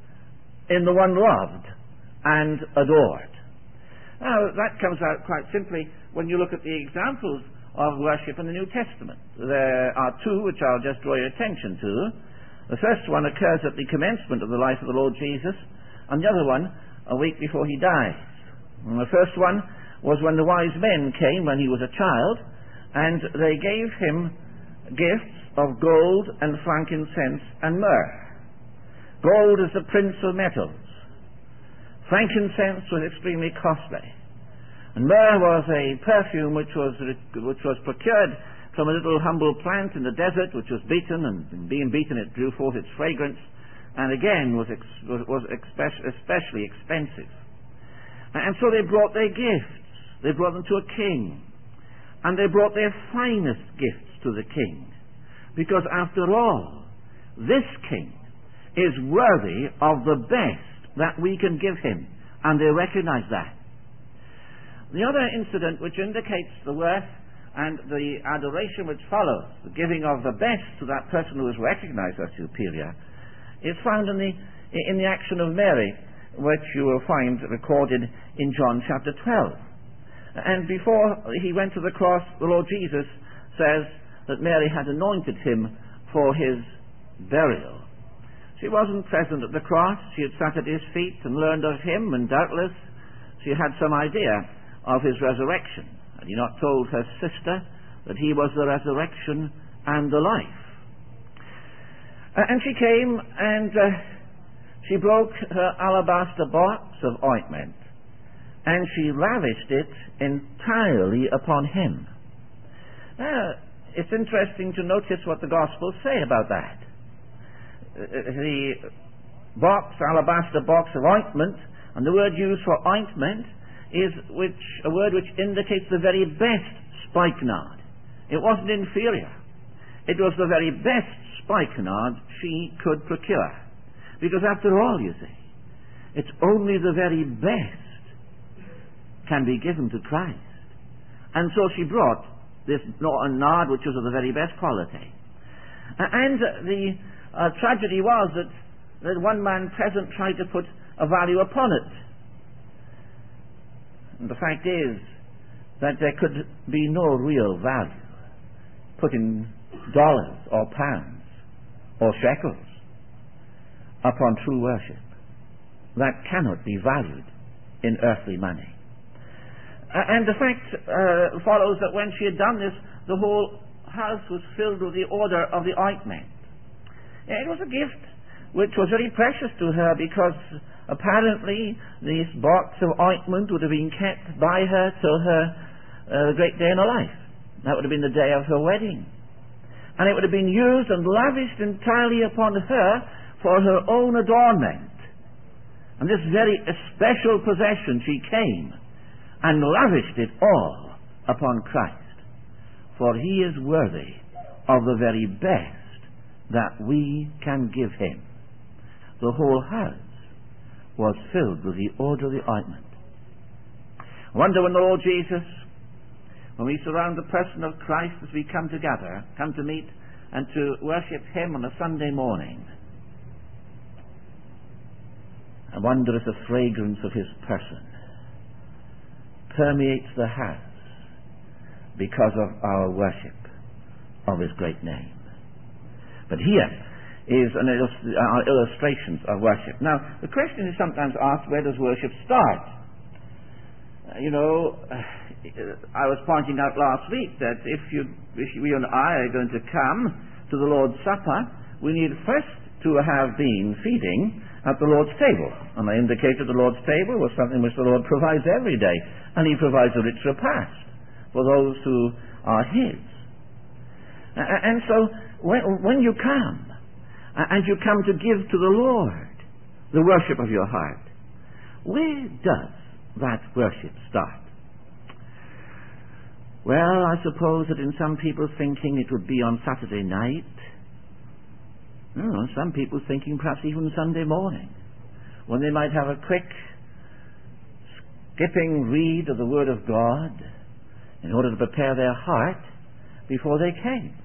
in the one loved and adored. Now, that comes out quite simply when you look at the examples of worship in the New Testament. There are two which I'll just draw your attention to. The first one occurs at the commencement of the life of the Lord Jesus, and the other one a week before he dies. And the first one was when the wise men came when he was a child, and they gave him gifts of gold and frankincense and myrrh. Gold is the prince of metals. Frankincense was extremely costly. And myrrh was a perfume which was procured from a little humble plant in the desert, which was beaten, and being beaten it drew forth its fragrance, and again was especially expensive. And so they brought their gifts. They brought them to a king. And they brought their finest gifts to the king. Because after all, this king is worthy of the best that we can give him. And they recognize that. The other incident which indicates the worth and the adoration which follows, the giving of the best to that person who is recognized as superior, is found in the action of Mary, which you will find recorded in John chapter 12. And before he went to the cross, the Lord Jesus says that Mary had anointed him for his burial. She wasn't present at the cross. She had sat at his feet and learned of him, and doubtless she had some idea of his resurrection. Had he not told her sister that he was the resurrection and the life? And she came and she broke her alabaster box of ointment, and she lavished it entirely upon him. It's interesting to notice what the Gospels say about that. The alabaster box of ointment, and the word used for ointment is a word which indicates the very best spikenard. It wasn't inferior. It was the very best spikenard she could procure. Because after all, you see, it's only the very best can be given to Christ. And so she brought this nard which was of the very best quality. And the tragedy was that one man present tried to put a value upon it. And the fact is that there could be no real value put in dollars or pounds or shekels upon true worship. That cannot be valued in earthly money. And the fact follows that when she had done this, the whole house was filled with the odor of the ointment. It was a gift which was very precious to her, because apparently this box of ointment would have been kept by her till the great day in her life. That would have been the day of her wedding. And it would have been used and lavished entirely upon her for her own adornment. And this very special possession, she came and lavished it all upon Christ. For he is worthy of the very best that we can give him. The whole house was filled with the odor of the ointment. I wonder when the Lord Jesus, when we surround the person of Christ as we come together, come to meet and to worship him on a Sunday morning, I wonder if the fragrance of his person permeates the house because of our worship of his great name. But here is our illustrations of worship. Now, the question is sometimes asked, where does worship start? I was pointing out last week that if you and I are going to come to the Lord's Supper, we need first to have been feeding at the Lord's table. And I indicated the Lord's table was something which the Lord provides every day, and he provides a rich repast for those who are his. And so when you come, and you come to give to the Lord the worship of your heart, where does that worship start? Well, I suppose that in some people's thinking it would be on Saturday night. Some people thinking perhaps even Sunday morning, when they might have a quick skipping read of the Word of God in order to prepare their heart before they came.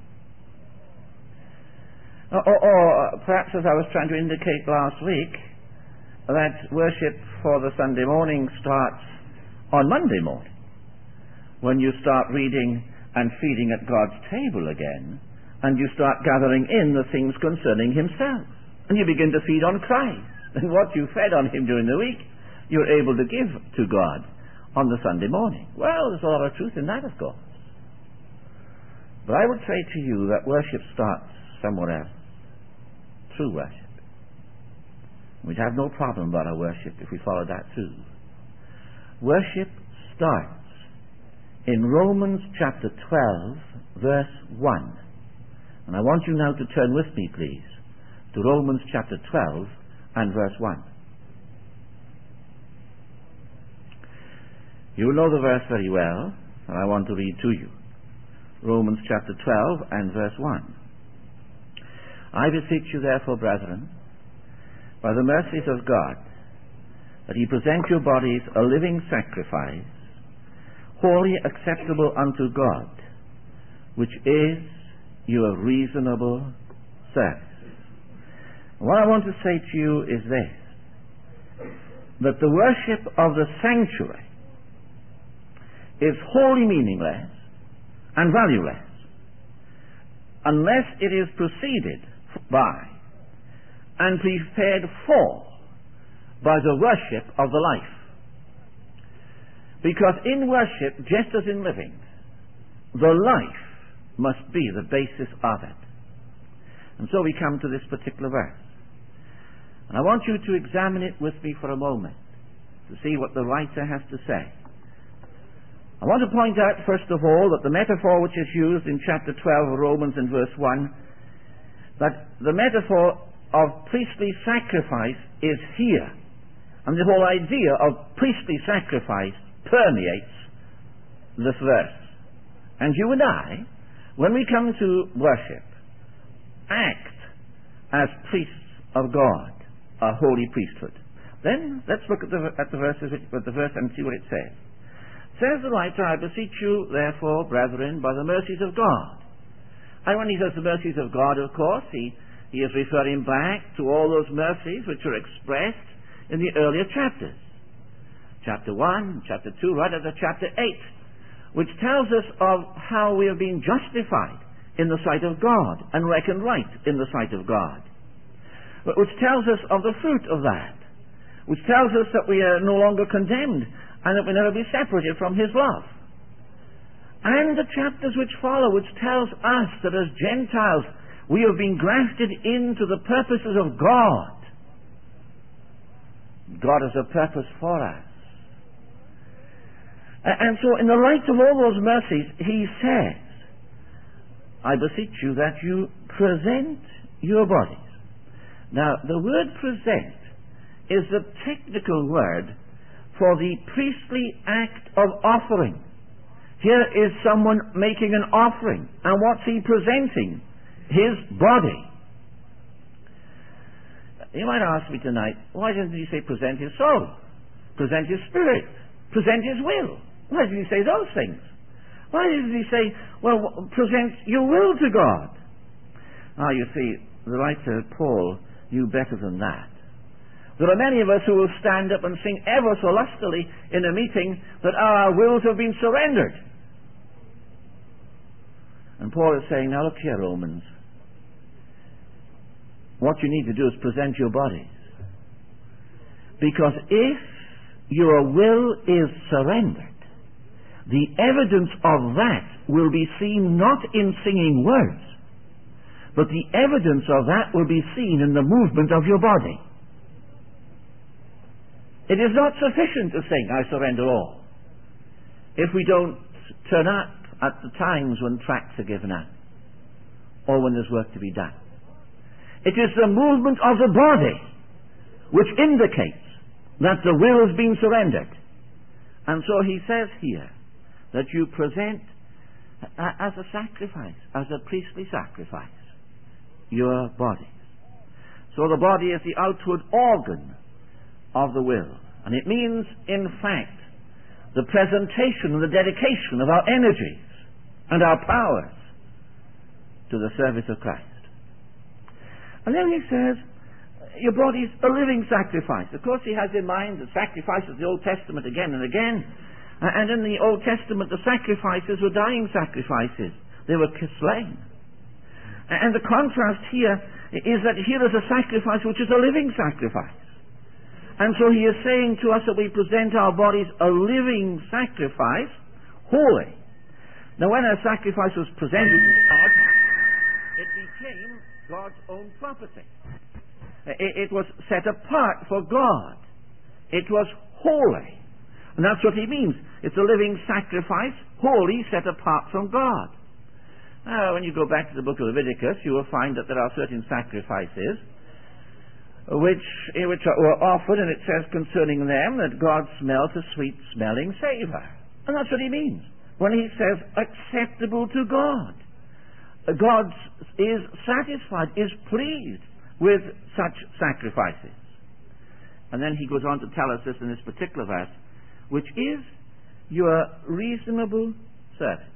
Or perhaps, as I was trying to indicate last week, that worship for the Sunday morning starts on Monday morning, when you start reading and feeding at God's table again, and you start gathering in the things concerning Himself, and you begin to feed on Christ, and what you fed on Him during the week, you're able to give to God on the Sunday morning. Well, there's a lot of truth in that, of course. But I would say to you that worship starts somewhere else. True worship. We'd have no problem about our worship if we follow that too. Worship starts in Romans chapter 12, verse 1. And I want you now to turn with me, please, to Romans chapter 12 and verse 1. You know the verse very well, and I want to read to you. Romans chapter 12 and verse 1. I beseech you therefore, brethren, by the mercies of God, that ye present your bodies a living sacrifice, wholly acceptable unto God, which is your reasonable service. What I want to say to you is this, that the worship of the sanctuary is wholly meaningless and valueless unless it is preceded by and prepared for by the worship of the life. Because in worship, just as in living, the life must be the basis of it. And so we come to this particular verse. And I want you to examine it with me for a moment to see what the writer has to say. I want to point out, first of all, that the metaphor which is used in chapter 12 of Romans in verse 1, that the metaphor of priestly sacrifice is here. And the whole idea of priestly sacrifice permeates this verse. And you and I, when we come to worship, act as priests of God, a holy priesthood. Then let's look at the verse and see what it says. Says the writer, I beseech you, therefore, brethren, by the mercies of God. And when he says the mercies of God, of course, he is referring back to all those mercies which are expressed in the earlier chapters. Chapter 1, chapter 2, right up to chapter 8, which tells us of how we have been justified in the sight of God and reckoned right in the sight of God. But which tells us of the fruit of that, which tells us that we are no longer condemned and that we never be separated from His love. And the chapters which follow, which tells us that as Gentiles we have been grafted into the purposes of God. God has a purpose for us. And so in the light of all those mercies, he says, I beseech you that you present your bodies. Now, the word present is the technical word for the priestly act of offering. Here is someone making an offering. And what's he presenting? His body. You might ask me tonight, why doesn't he say present his soul? Present his spirit? Present his will? Why doesn't he say those things? Why doesn't he say, well, present your will to God? Ah, you see, the writer Paul knew better than that. There are many of us who will stand up and sing ever so lustily in a meeting that our wills have been surrendered. And Paul is saying, now look here, Romans. What you need to do is present your bodies. Because if your will is surrendered, the evidence of that will be seen not in singing words, but the evidence of that will be seen in the movement of your body. It is not sufficient to sing, I surrender all, if we don't turn up at the times when tracts are given out, or when there's work to be done. It is the movement of the body which indicates that the will has been surrendered. And so he says here that you present as a sacrifice, as a priestly sacrifice, your bodies. So the body is the outward organ of the will. And it means, in fact, the presentation and the dedication of our energies and our powers to the service of Christ. And then he says, your body's a living sacrifice. Of course, he has in mind the sacrifices of the Old Testament again and again. And in the Old Testament, the sacrifices were dying sacrifices. They were slain. And the contrast here is that here is a sacrifice which is a living sacrifice. And so he is saying to us that we present our bodies a living sacrifice, holy. Now, when a sacrifice was presented to God, it became God's own property. It was set apart for God. It was holy. And that's what he means. It's a living sacrifice, holy, set apart from God. Now, when you go back to the book of Leviticus, you will find that there are certain sacrifices which were offered, and it says concerning them that God smelt a sweet-smelling savor. And that's what he means when he says acceptable to God. God is satisfied, is pleased with such sacrifices. And then he goes on to tell us this in this particular verse, which is your reasonable service.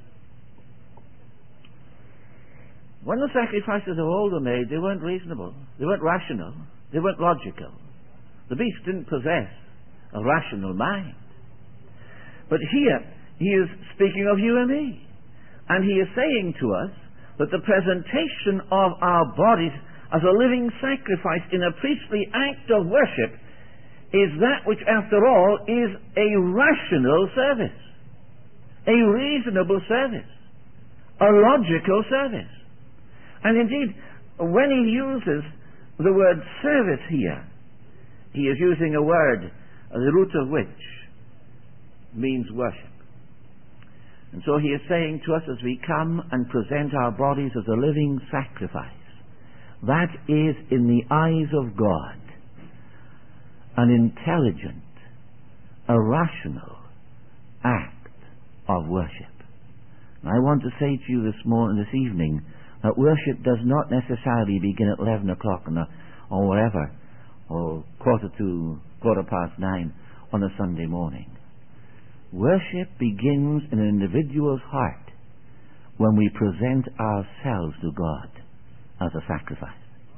When the sacrifices of old were made, they weren't reasonable, they weren't rational, they weren't logical. The beast didn't possess a rational mind. But here, he is speaking of you and me. And he is saying to us that the presentation of our bodies as a living sacrifice in a priestly act of worship is that which, after all, is a rational service, a reasonable service, a logical service. And indeed, when he uses the word service here, he is using a word, the root of which means worship. And so he is saying to us, as we come and present our bodies as a living sacrifice, that is, in the eyes of God, an intelligent, a rational act of worship. And I want to say to you this evening, that worship does not necessarily begin at 11 o'clock or wherever, or quarter past 9 on a Sunday morning. Worship begins in an individual's heart when we present ourselves to God as a sacrifice.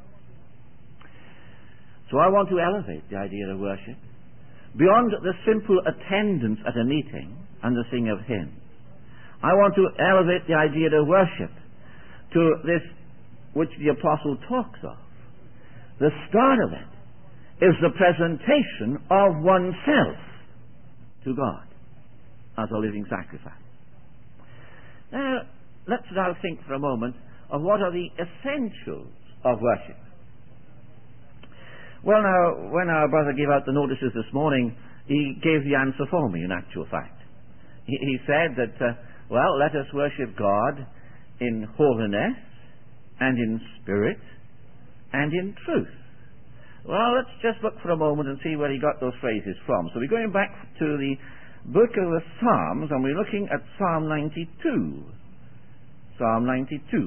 So I want to elevate the idea of worship beyond the simple attendance at a meeting and the singing of hymns. I want to elevate the idea of worship to this which the apostle talks of. The start of it is the presentation of oneself to God as a living sacrifice. Now, let's now think for a moment of what are the essentials of worship. Well, now, when our brother gave out the notices this morning, he gave the answer for me, in actual fact. He said that, let us worship God in holiness and in spirit and in truth. Well, let's just look for a moment and see where he got those phrases from. So we're going back to the book of the Psalms, and we're looking at Psalm 92. Psalm 92.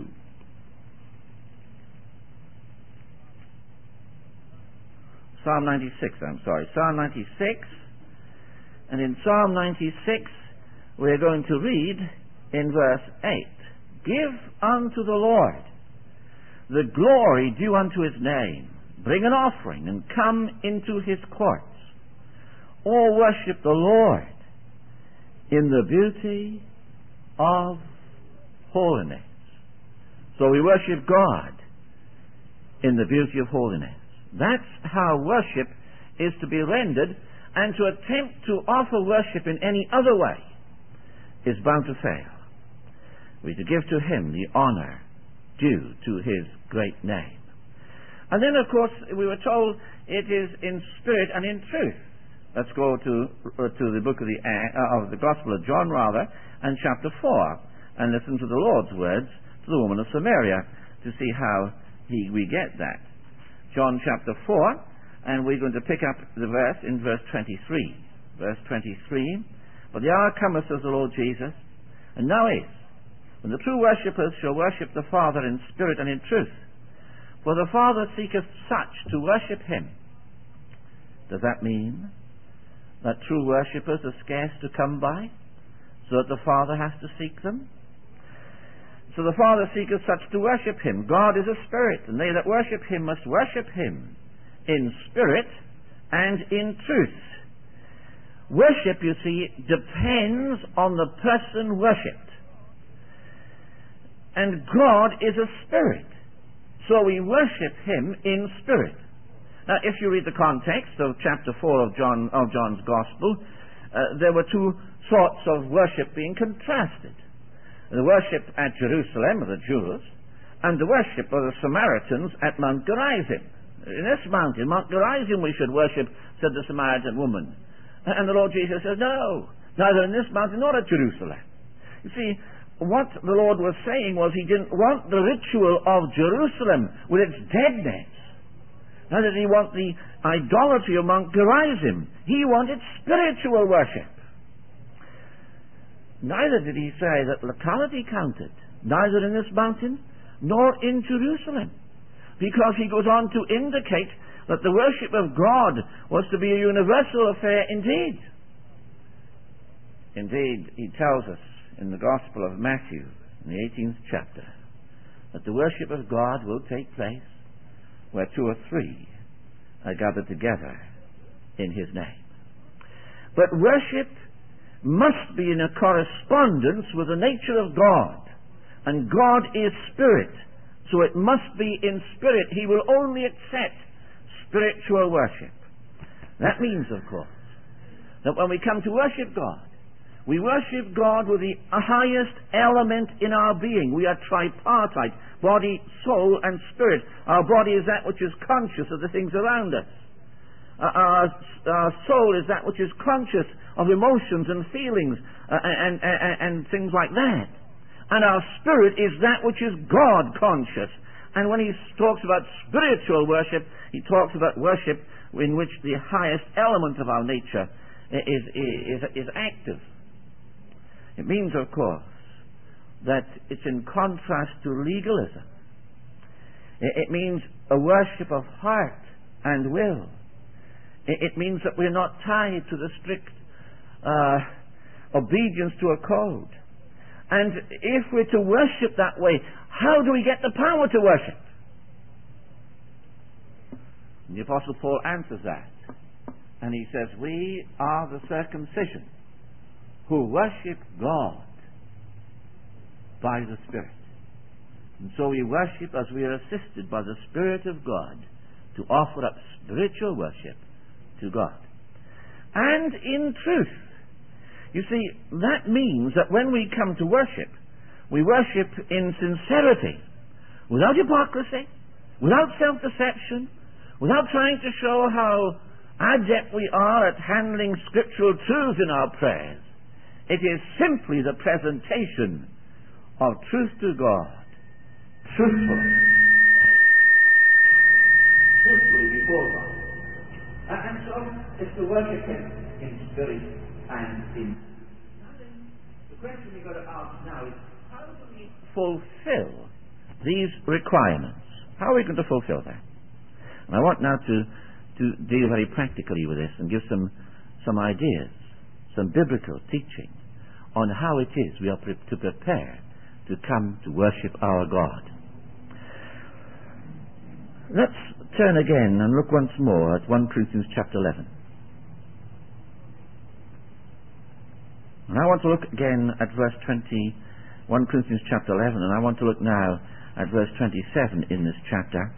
Psalm 96, Psalm 96. And in Psalm 96, we're going to read in verse 8. Give unto the Lord the glory due unto his name. Bring an offering and come into his courts. Or worship the Lord in the beauty of holiness. So we worship God in the beauty of holiness. That's how worship is to be rendered, and to attempt to offer worship in any other way is bound to fail. We to give to him the honor due to his great name. And then, of course, we were told it is in spirit and in truth. Let's go to the book of the Gospel of John, and chapter 4, and listen to the Lord's words to the woman of Samaria to see how we get that. John chapter 4, and we're going to pick up the verse in verse 23. Verse 23, "But the hour cometh, says the Lord Jesus, and now is, when the true worshippers shall worship the Father in spirit and in truth. For the Father seeketh such to worship him." Does that mean that true worshippers are scarce to come by, so that the Father has to seek them? So the Father seeketh such to worship him. God is a spirit, and they that worship him must worship him in spirit and in truth. Worship, you see, depends on the person worshipped. And God is a spirit, so we worship him in spirit. Now, if you read the context of chapter 4 of John's Gospel, there were two sorts of worship being contrasted. The worship at Jerusalem of the Jews, and the worship of the Samaritans at Mount Gerizim. In this mountain, Mount Gerizim, we should worship, said the Samaritan woman. And the Lord Jesus says, no, neither in this mountain nor at Jerusalem. You see, what the Lord was saying was he didn't want the ritual of Jerusalem with its deadness. Neither did he want the idolatry of Mount Gerizim. He wanted spiritual worship. Neither did he say that locality counted, neither in this mountain nor in Jerusalem, because he goes on to indicate that the worship of God was to be a universal affair indeed. Indeed, he tells us in the Gospel of Matthew, in the 18th chapter, that the worship of God will take place where 2 or 3 are gathered together in his name. But worship must be in a correspondence with the nature of God, and God is spirit, so it must be in spirit. He will only accept spiritual worship. That means, of course, that when we come to worship God, we worship God with the highest element in our being. We are tripartite, body, soul, and spirit. Our body is that which is conscious of the things around us. Our soul is that which is conscious of emotions and feelings and things like that. And our spirit is that which is God conscious. And when he talks about spiritual worship, he talks about worship in which the highest element of our nature is active. It means, of course, that it's in contrast to legalism. It means a worship of heart and will. It means that we're not tied to the strict obedience to a code. And if we're to worship that way, how do we get the power to worship? And the Apostle Paul answers that. And he says, we are the circumcision who worship God by the Spirit. And so we worship as we are assisted by the Spirit of God to offer up spiritual worship to God. And in truth. You see, that means that when we come to worship, we worship in sincerity, without hypocrisy, without self-deception, without trying to show how adept we are at handling scriptural truths in our prayers. It is simply the presentation of truth to God, truthfully before God. And so it's to worship him in spirit and in. Now then, the question we've got to ask now is, how do we fulfill these requirements? How are we going to fulfill that? And I want now to deal very practically with this and give some ideas, some biblical teaching on how it is we are to prepare to come to worship our God. Let's turn again and look once more at 1 Corinthians chapter 11. And I want to look again at verse 20, 1 Corinthians chapter 11, and I want to look now at verse 27 in this chapter.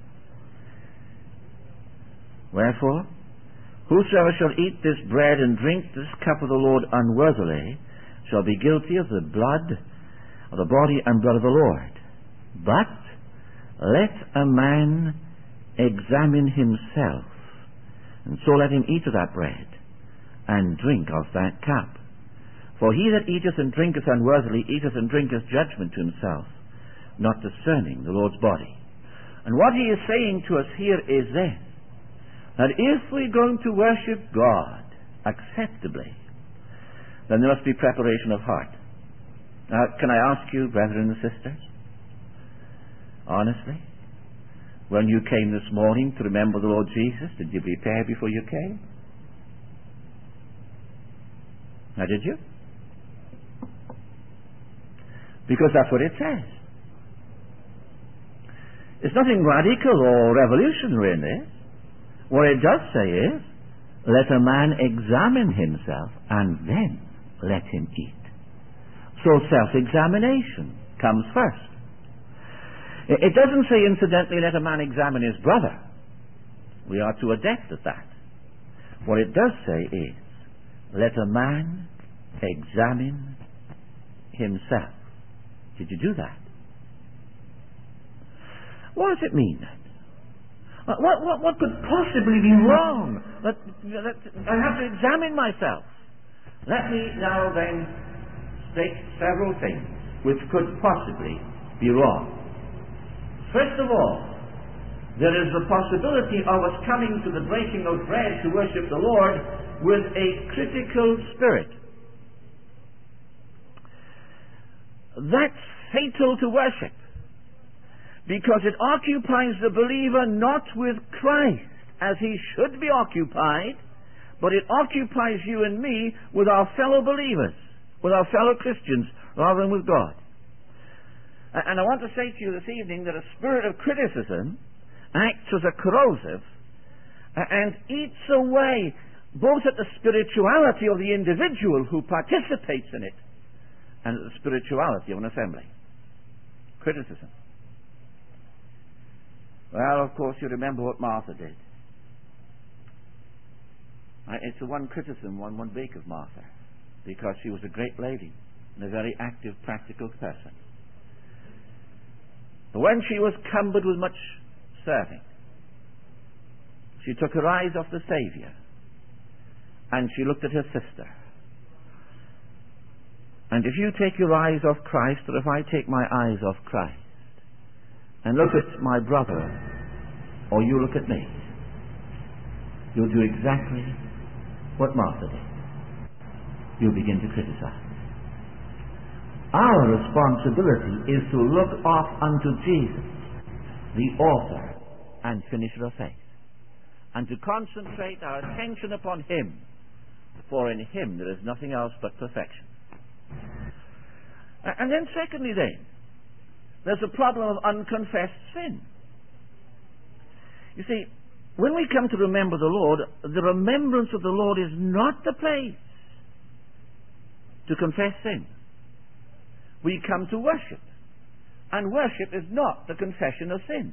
Wherefore, whosoever shall eat this bread and drink this cup of the Lord unworthily shall be guilty of the blood, of the body and blood of the Lord. But let a man examine himself, and so let him eat of that bread and drink of that cup. For he that eateth and drinketh unworthily eateth and drinketh judgment to himself, not discerning the Lord's body. And what he is saying to us here is this, that if we're going to worship God acceptably, then there must be preparation of heart. Now, can I ask you, brethren and sisters, honestly, when you came this morning to remember the Lord Jesus, did you prepare before you came? Now, did you? Because that's what it says. It's nothing radical or revolutionary in this. What it does say is, let a man examine himself and then let him eat. So self-examination comes first. It doesn't say, incidentally, let a man examine his brother. We are too adept at that. What it does say is, let a man examine himself. Did you do that? What does it mean then? What could possibly be wrong? I have to examine myself. Let me now then state several things which could possibly be wrong. First of all, there is the possibility of us coming to the breaking of bread to worship the Lord with a critical spirit. That's fatal to worship, because it occupies the believer not with Christ as he should be occupied, but it occupies you and me with our fellow believers, with our fellow Christians, rather than with God. And I want to say to you this evening that a spirit of criticism acts as a corrosive and eats away both at the spirituality of the individual who participates in it and at the spirituality of an assembly. Criticism. Well, of course, you remember what Martha did. It's the one criticism one would make of Martha, because she was a great lady and a very active, practical person. But when she was cumbered with much serving, she took her eyes off the Saviour and she looked at her sister. And if you take your eyes off Christ, or if I take my eyes off Christ and look at my brother, or you look at me, you'll do exactly what Martha did. You'll begin to criticize. Our responsibility is to look off unto Jesus, the author and finisher of faith, and to concentrate our attention upon Him, for in Him there is nothing else but perfection. And then secondly then, there's a problem of unconfessed sin. You see, when we come to remember the Lord, the remembrance of the Lord is not the place to confess sin. We come to worship, and worship is not the confession of sin.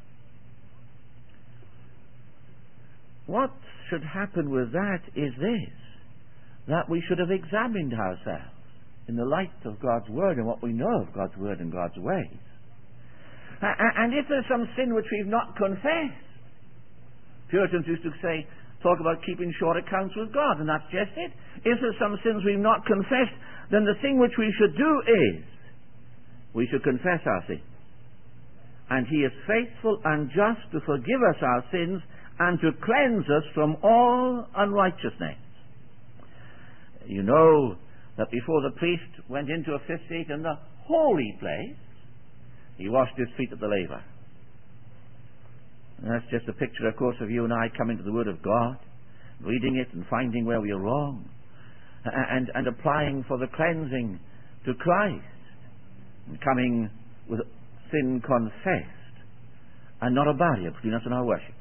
What should happen with that is this, that we should have examined ourselves in the light of God's Word and what we know of God's Word and God's ways. And if there's some sin which we've not confessed, Puritans used to say, talk about keeping short accounts with God, and that's just it. If there's some sins we've not confessed, then the thing which we should do is, we should confess our sin. And He is faithful and just to forgive us our sins and to cleanse us from all unrighteousness. You know that before the priest went in to officiate in the holy place, he washed his feet at the laver. And that's just a picture, of course, of you and I coming to the Word of God, reading it and finding where we are wrong, and applying for the cleansing to Christ, and coming with sin confessed, and not a barrier between us and our worship.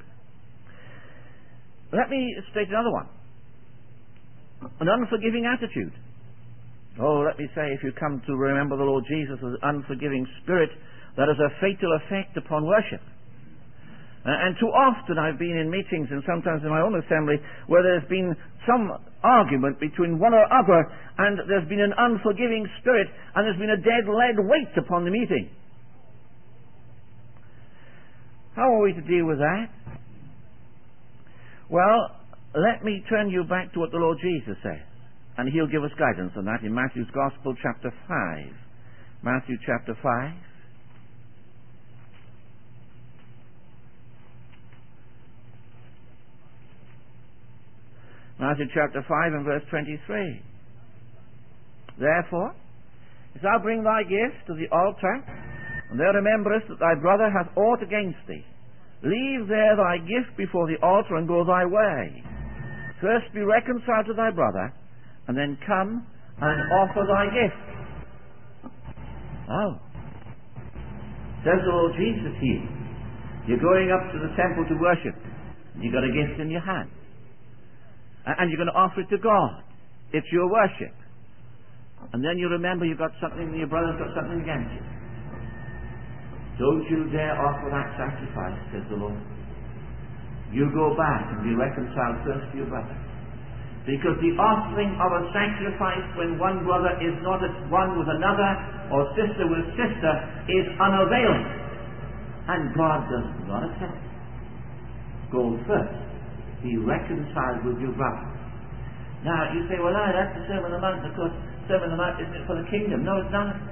Let me state another one. An unforgiving attitude. Oh, let me say, if you come to remember the Lord Jesus with an unforgiving spirit, that has a fatal effect upon worship. And too often I've been in meetings, and sometimes in my own assembly, where there's been some argument between one or other, and there's been an unforgiving spirit, and there's been a dead lead weight upon the meeting. How are we to deal with that? Well, let me turn you back to what the Lord Jesus says, and He'll give us guidance on that in Matthew's Gospel, chapter 5. Matthew chapter 5. Matthew chapter 5 and verse 23. Therefore, if thou bring thy gift to the altar, and thou rememberest that thy brother hath aught against thee, leave there thy gift before the altar and go thy way. First be reconciled to thy brother, and then come and offer thy gift. Oh. Says the Lord Jesus here, you're going up to the temple to worship, and you've got a gift in your hand, and you're going to offer it to God. It's your worship. And then you remember you've got something, your brother's got something against you. Don't you dare offer that sacrifice, says the Lord. You go back and be reconciled first to your brother. Because the offering of a sacrifice when one brother is not at one with another, or sister with sister, is unavailing. And God does not accept it. Go first. Be reconciled with your brother. Now, you say, well, that's the Sermon on the Mount. Of course, Sermon on the Mount isn't for the kingdom. No, it's not.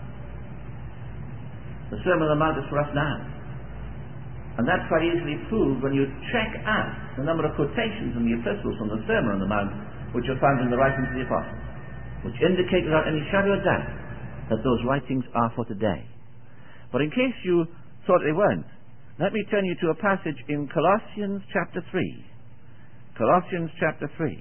The Sermon on the Mount is for us now. And that's quite easily proved when you check out the number of quotations in the epistles from the Sermon on the Mount which are found in the writings of the apostles, which indicate without any shadow of doubt that those writings are for today. But in case you thought they weren't, let me turn you to a passage in Colossians chapter 3. Colossians chapter 3.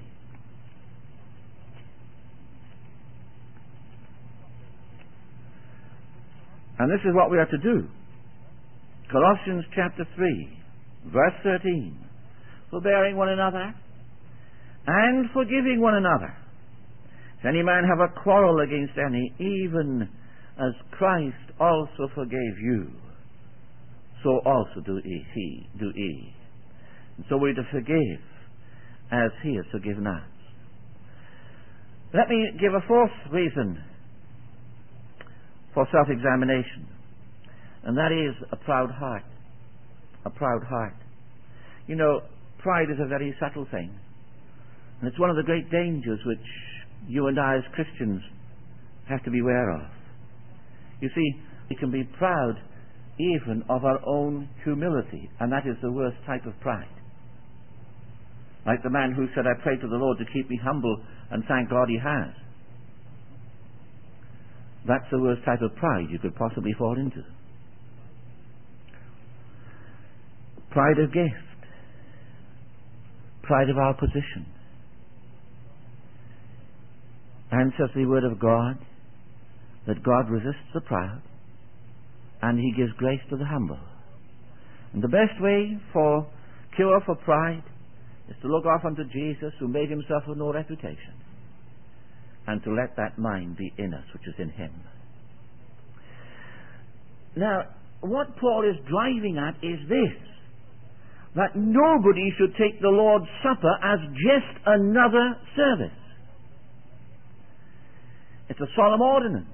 And this is what we are to do. Colossians chapter 3, verse 13. Forbearing one another, and forgiving one another. If any man have a quarrel against any, even as Christ also forgave you, so also do ye. And so we're to forgive as he has forgiven us. Let me give a fourth reason for self-examination, and that is a proud heart. A proud heart. You know, pride is a very subtle thing, and it's one of the great dangers which you and I as Christians have to be aware of. You see, we can be proud even of our own humility, and that is the worst type of pride. Like the man who said, I pray to the Lord to keep me humble, and thank God he has. That's the worst type of pride you could possibly fall into. Pride of gift. Pride of our position. And says the Word of God that God resists the proud and he gives grace to the humble. And the best way for cure for pride is to look off unto Jesus, who made himself of no reputation, and to let that mind be in us which is in him. Now, what Paul is driving at is this, that nobody should take the Lord's Supper as just another service. It's a solemn ordinance.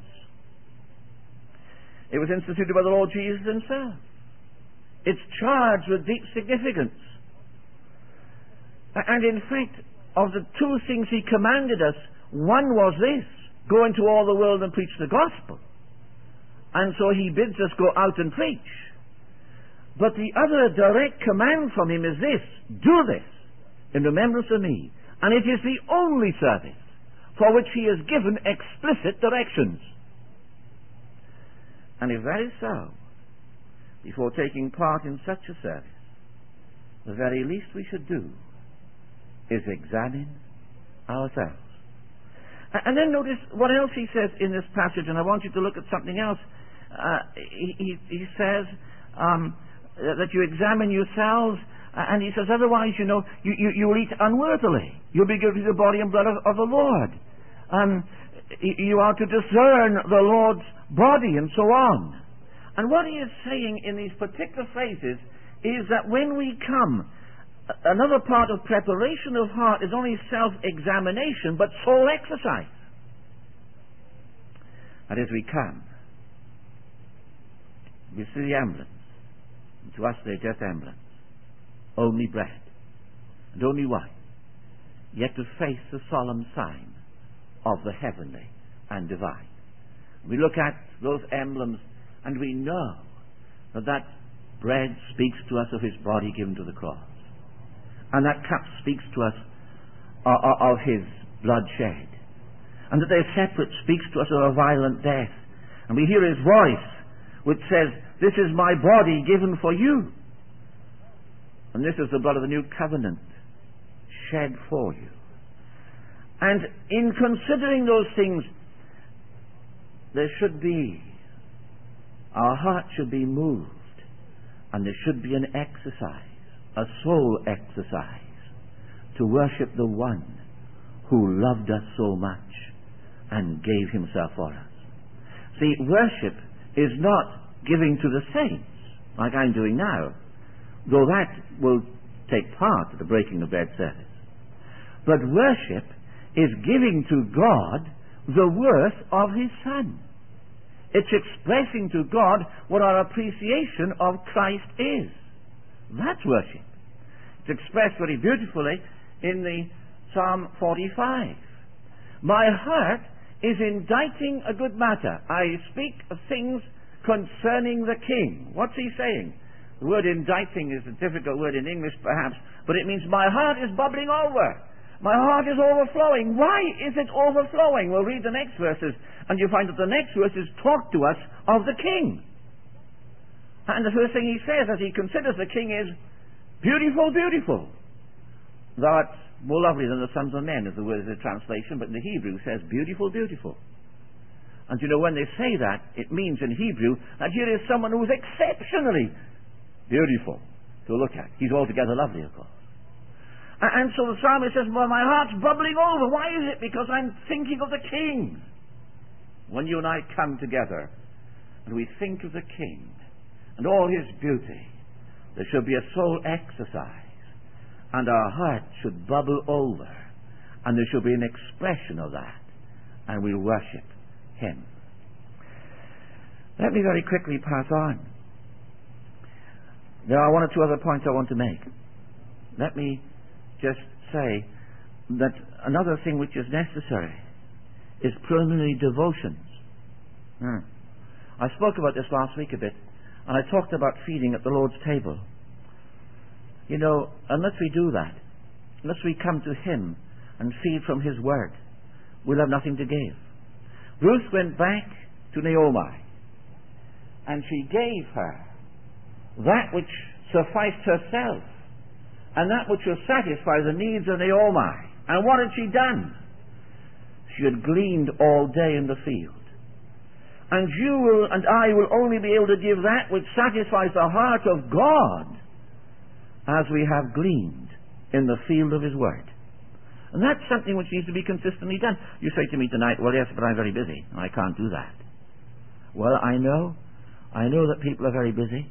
It was instituted by the Lord Jesus himself. It's charged with deep significance. And in fact, of the two things he commanded us, one was this: go into all the world and preach the gospel. And so he bids us go out and preach. But the other direct command from him is this: do this in remembrance of me. And it is the only service for which he has given explicit directions. And if that is so, before taking part in such a service, the very least we should do is examine ourselves. And then notice what else he says in this passage, and I want you to look at something else. He says that you examine yourselves, and he says, otherwise, you will eat unworthily. You'll be given the body and blood of the Lord. You are to discern the Lord's body, and so on. And what he is saying in these particular phrases is that when we come, another part of preparation of heart is only self-examination, but soul exercise. That is, we come. We see the emblems. And to us they're just emblems. Only bread and only wine. Yet to face the solemn sign of the heavenly and divine. We look at those emblems and we know that bread speaks to us of his body given to the cross. And that cup speaks to us of his bloodshed. And that they're separate speaks to us of a violent death. And we hear his voice, which says, "This is my body given for you. And this is the blood of the new covenant, shed for you." And in considering those things, our heart should be moved, and there should be an exercise, a soul exercise, to worship the one who loved us so much and gave himself for us. See, worship is not giving to the saints, like I'm doing now, though that will take part of the breaking of bread service. But worship is giving to God the worth of his Son. It's expressing to God what our appreciation of Christ is. That's worship. It's expressed very beautifully in the Psalm 45. "My heart is inditing a good matter. I speak of things concerning the king." What's he saying? The word inditing is a difficult word in English perhaps, but it means my heart is bubbling over. My heart is overflowing. Why is it overflowing? We'll read the next verses, and you find that the next verses talk to us of the king. And the first thing he says as he considers the king is, "Beautiful, beautiful. Thou art more lovely than the sons of men," is the word of the translation, but in the Hebrew it says, "Beautiful, beautiful." And you know, when they say that, it means in Hebrew that here is someone who is exceptionally beautiful to look at. He's altogether lovely, of course. And so the psalmist says, "Well, my heart's bubbling over." Why is it? Because I'm thinking of the king. When you and I come together and we think of the king and all his beauty, there should be a soul exercise, and our heart should bubble over, and there should be an expression of that, and we'll worship him. Let me very quickly pass on. There are one or two other points I want to make. Let me just say that another thing which is necessary is preliminary devotions. I spoke about this last week a bit, and I talked about feeding at the Lord's table. You know, unless we do that, unless we come to him and feed from his word, we'll have nothing to give. Ruth went back to Naomi, and she gave her that which sufficed herself, and that which will satisfy the needs of Naomi. And what had she done? She had gleaned all day in the field. And you and I will only be able to give that which satisfies the heart of God as we have gleaned in the field of his word. And that's something which needs to be consistently done. You say to me tonight, "Well, yes, but I'm very busy. I can't do that." Well, I know that people are very busy.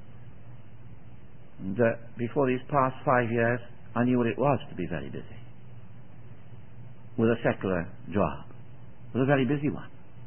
And before these past 5 years, I knew what it was to be very busy. With a secular job. With a very busy one.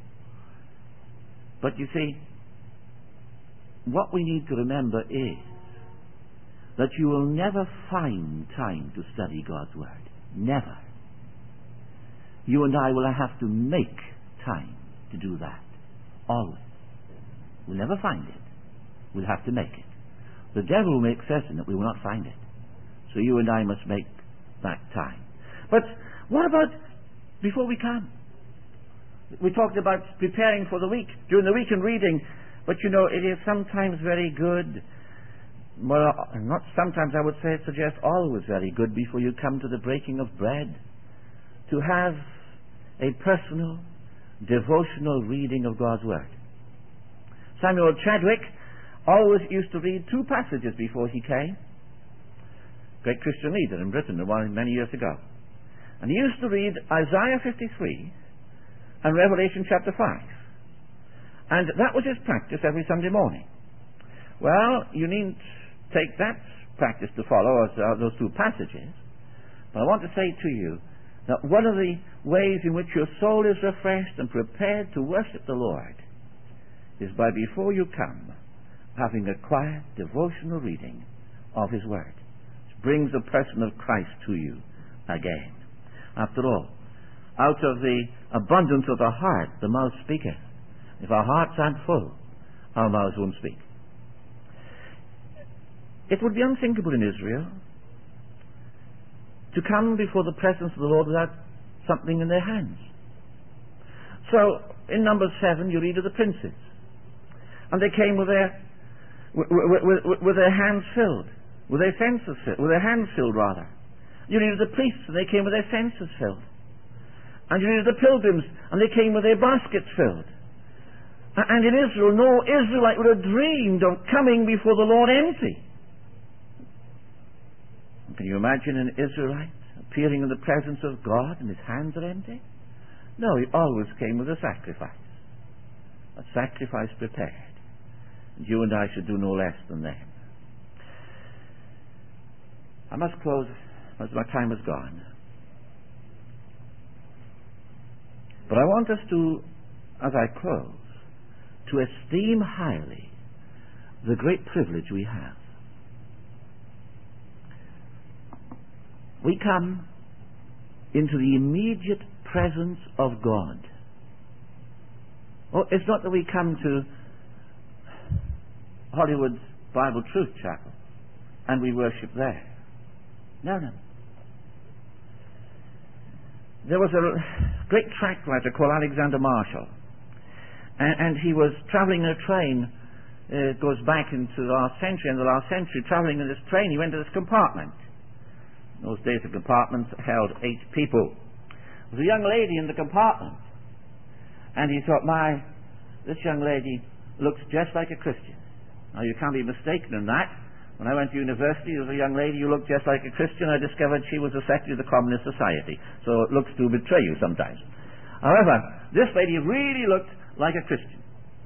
But you see, what we need to remember is that you will never find time to study God's word. Never. You and I will have to make time to do that. Always. We'll never find it. We'll have to make it. The devil will make certain that we will not find it. So you and I must make that time. But what about before we come? We talked about preparing for the week, during the week and reading, but you know, it is sometimes very good, well, not sometimes, I would say, suggest always very good before you come to the breaking of bread, to have a personal, devotional reading of God's Word. Samuel Chadwick always used to read 2 passages before he came. Great Christian leader in Britain many years ago. And he used to read Isaiah 53 and Revelation chapter 5. And that was his practice every Sunday morning. Well, you needn't take that practice to follow those 2 passages. But I want to say to you that one of the ways in which your soul is refreshed and prepared to worship the Lord is by, before you come, having a quiet devotional reading of His Word, which brings the person of Christ to you again. After all, out of the abundance of the heart the mouth speaketh. If our hearts aren't full, our mouths won't speak. It would be unthinkable in Israel to come before the presence of the Lord without something in their hands. So, in Numbers 7, you read of the princes. And they came with their hands filled, with their censers filled, with their hands filled rather. You read of the priests, and they came with their censers filled. And you read of the pilgrims, and they came with their baskets filled. And in Israel, no Israelite would have dreamed of coming before the Lord empty. Can you imagine an Israelite appearing in the presence of God and his hands are empty? No, he always came with a sacrifice prepared. And you and I should do no less than them. I must close as my time is gone. But I want us to, as I close, to esteem highly the great privilege we have. We come into the immediate presence of God. Oh, it's not that we come to Hollywood's Bible Truth Chapel and we worship there. No. There was a great tract writer called Alexander Marshall, and he was travelling in a train. It goes back into the last century, travelling in this train, he went to this compartment. In those days, the compartments held 8 people. There was a young lady in the compartment, and he thought, this young lady looks just like a Christian. Now, you can't be mistaken in that. When I went to university, there was a young lady who looked just like a Christian. I discovered she was a secretary of the Communist Society, so it looks to betray you sometimes. However, this lady really looked like a Christian.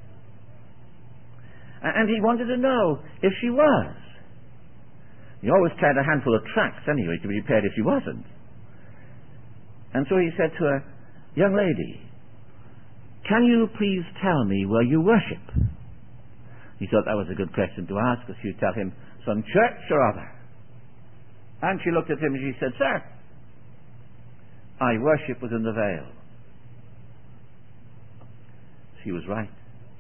And he wanted to know if she was. He always carried a handful of tracts anyway to be prepared if she wasn't. And so he said to her, "Young lady, can you please tell me where you worship?" He thought that was a good question to ask, because she'd tell him some church or other. And she looked at him and she said, "Sir, I worship within the veil." She was right.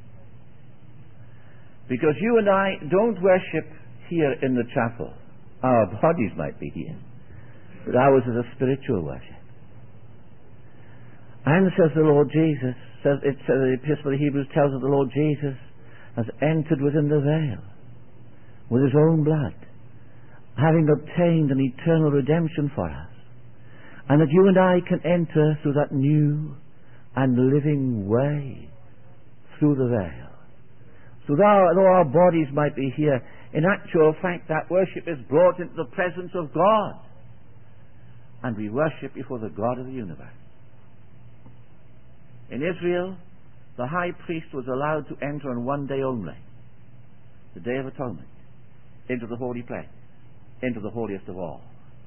Because you and I don't worship here in the chapel. Our bodies might be here, but ours is a spiritual worship. And says the Lord Jesus, the Epistle of the Hebrews tells us the Lord Jesus has entered within the veil with his own blood, having obtained an eternal redemption for us, and that you and I can enter through that new and living way through the veil. So though our bodies might be here, in actual fact that worship is brought into the presence of God, and we worship before the God of the universe. In Israel, the high priest was allowed to enter on one day only, the Day of Atonement, into the holy place, into the holiest of all.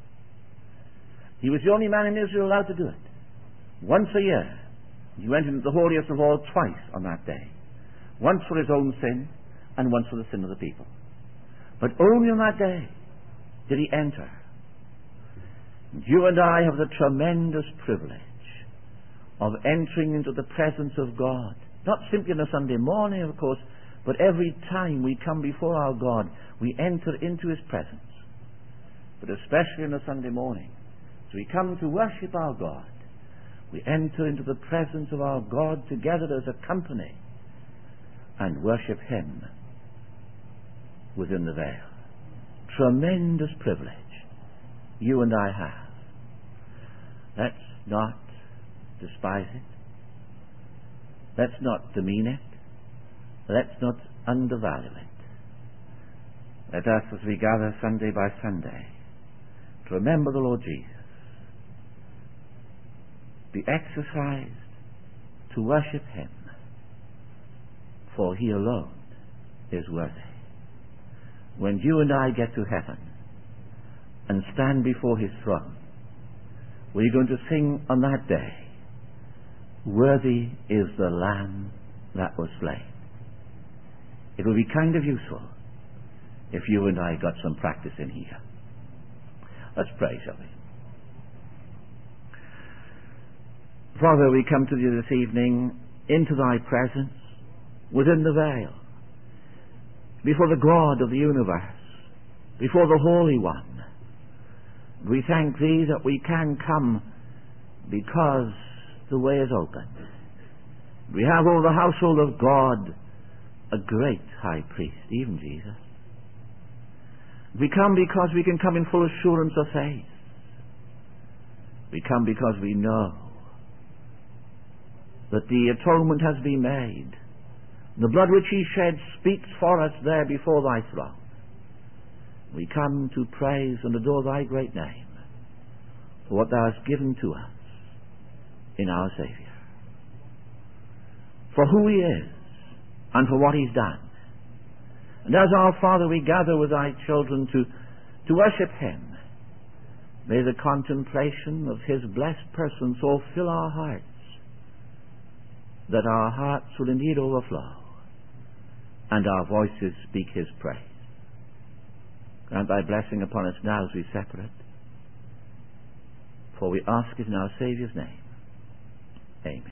He was the only man in Israel allowed to do it. Once a year, he went into the holiest of all twice on that day. Once for his own sin, and once for the sin of the people. But only on that day did he enter. And you and I have the tremendous privilege of entering into the presence of God. Not simply on a Sunday morning, of course, but every time we come before our God, we enter into his presence. But especially on a Sunday morning, as we come to worship our God, we enter into the presence of our God together as a company and worship him within the veil. Tremendous privilege you and I have. Let's not despise it. Let's not demean it. Let's not undervalue it. Let us, as we gather Sunday by Sunday, to remember the Lord Jesus, be exercised to worship him, for he alone is worthy. When you and I get to heaven and stand before his throne, we're going to sing on that day, "Worthy is the Lamb that was slain." It will be kind of useful if you and I got some practice in here. Let's pray, shall we? Father, we come to you this evening into thy presence, within the veil, before the God of the universe, before the Holy One, We thank Thee that we can come because the way is open. We have over the household of God a great high priest, even Jesus. We come because we can come in full assurance of faith. We come because we know that the atonement has been made. The blood which He shed speaks for us there before Thy throne. We come to praise and adore Thy great name for what Thou hast given to us in our Saviour, for who He is and for what He's done. And as our Father, we gather with Thy children to worship Him. May the contemplation of His blessed person so fill our hearts that our hearts will indeed overflow and our voices speak His praise. Grant Thy blessing upon us now as we separate, for we ask it in our Saviour's name. Amen.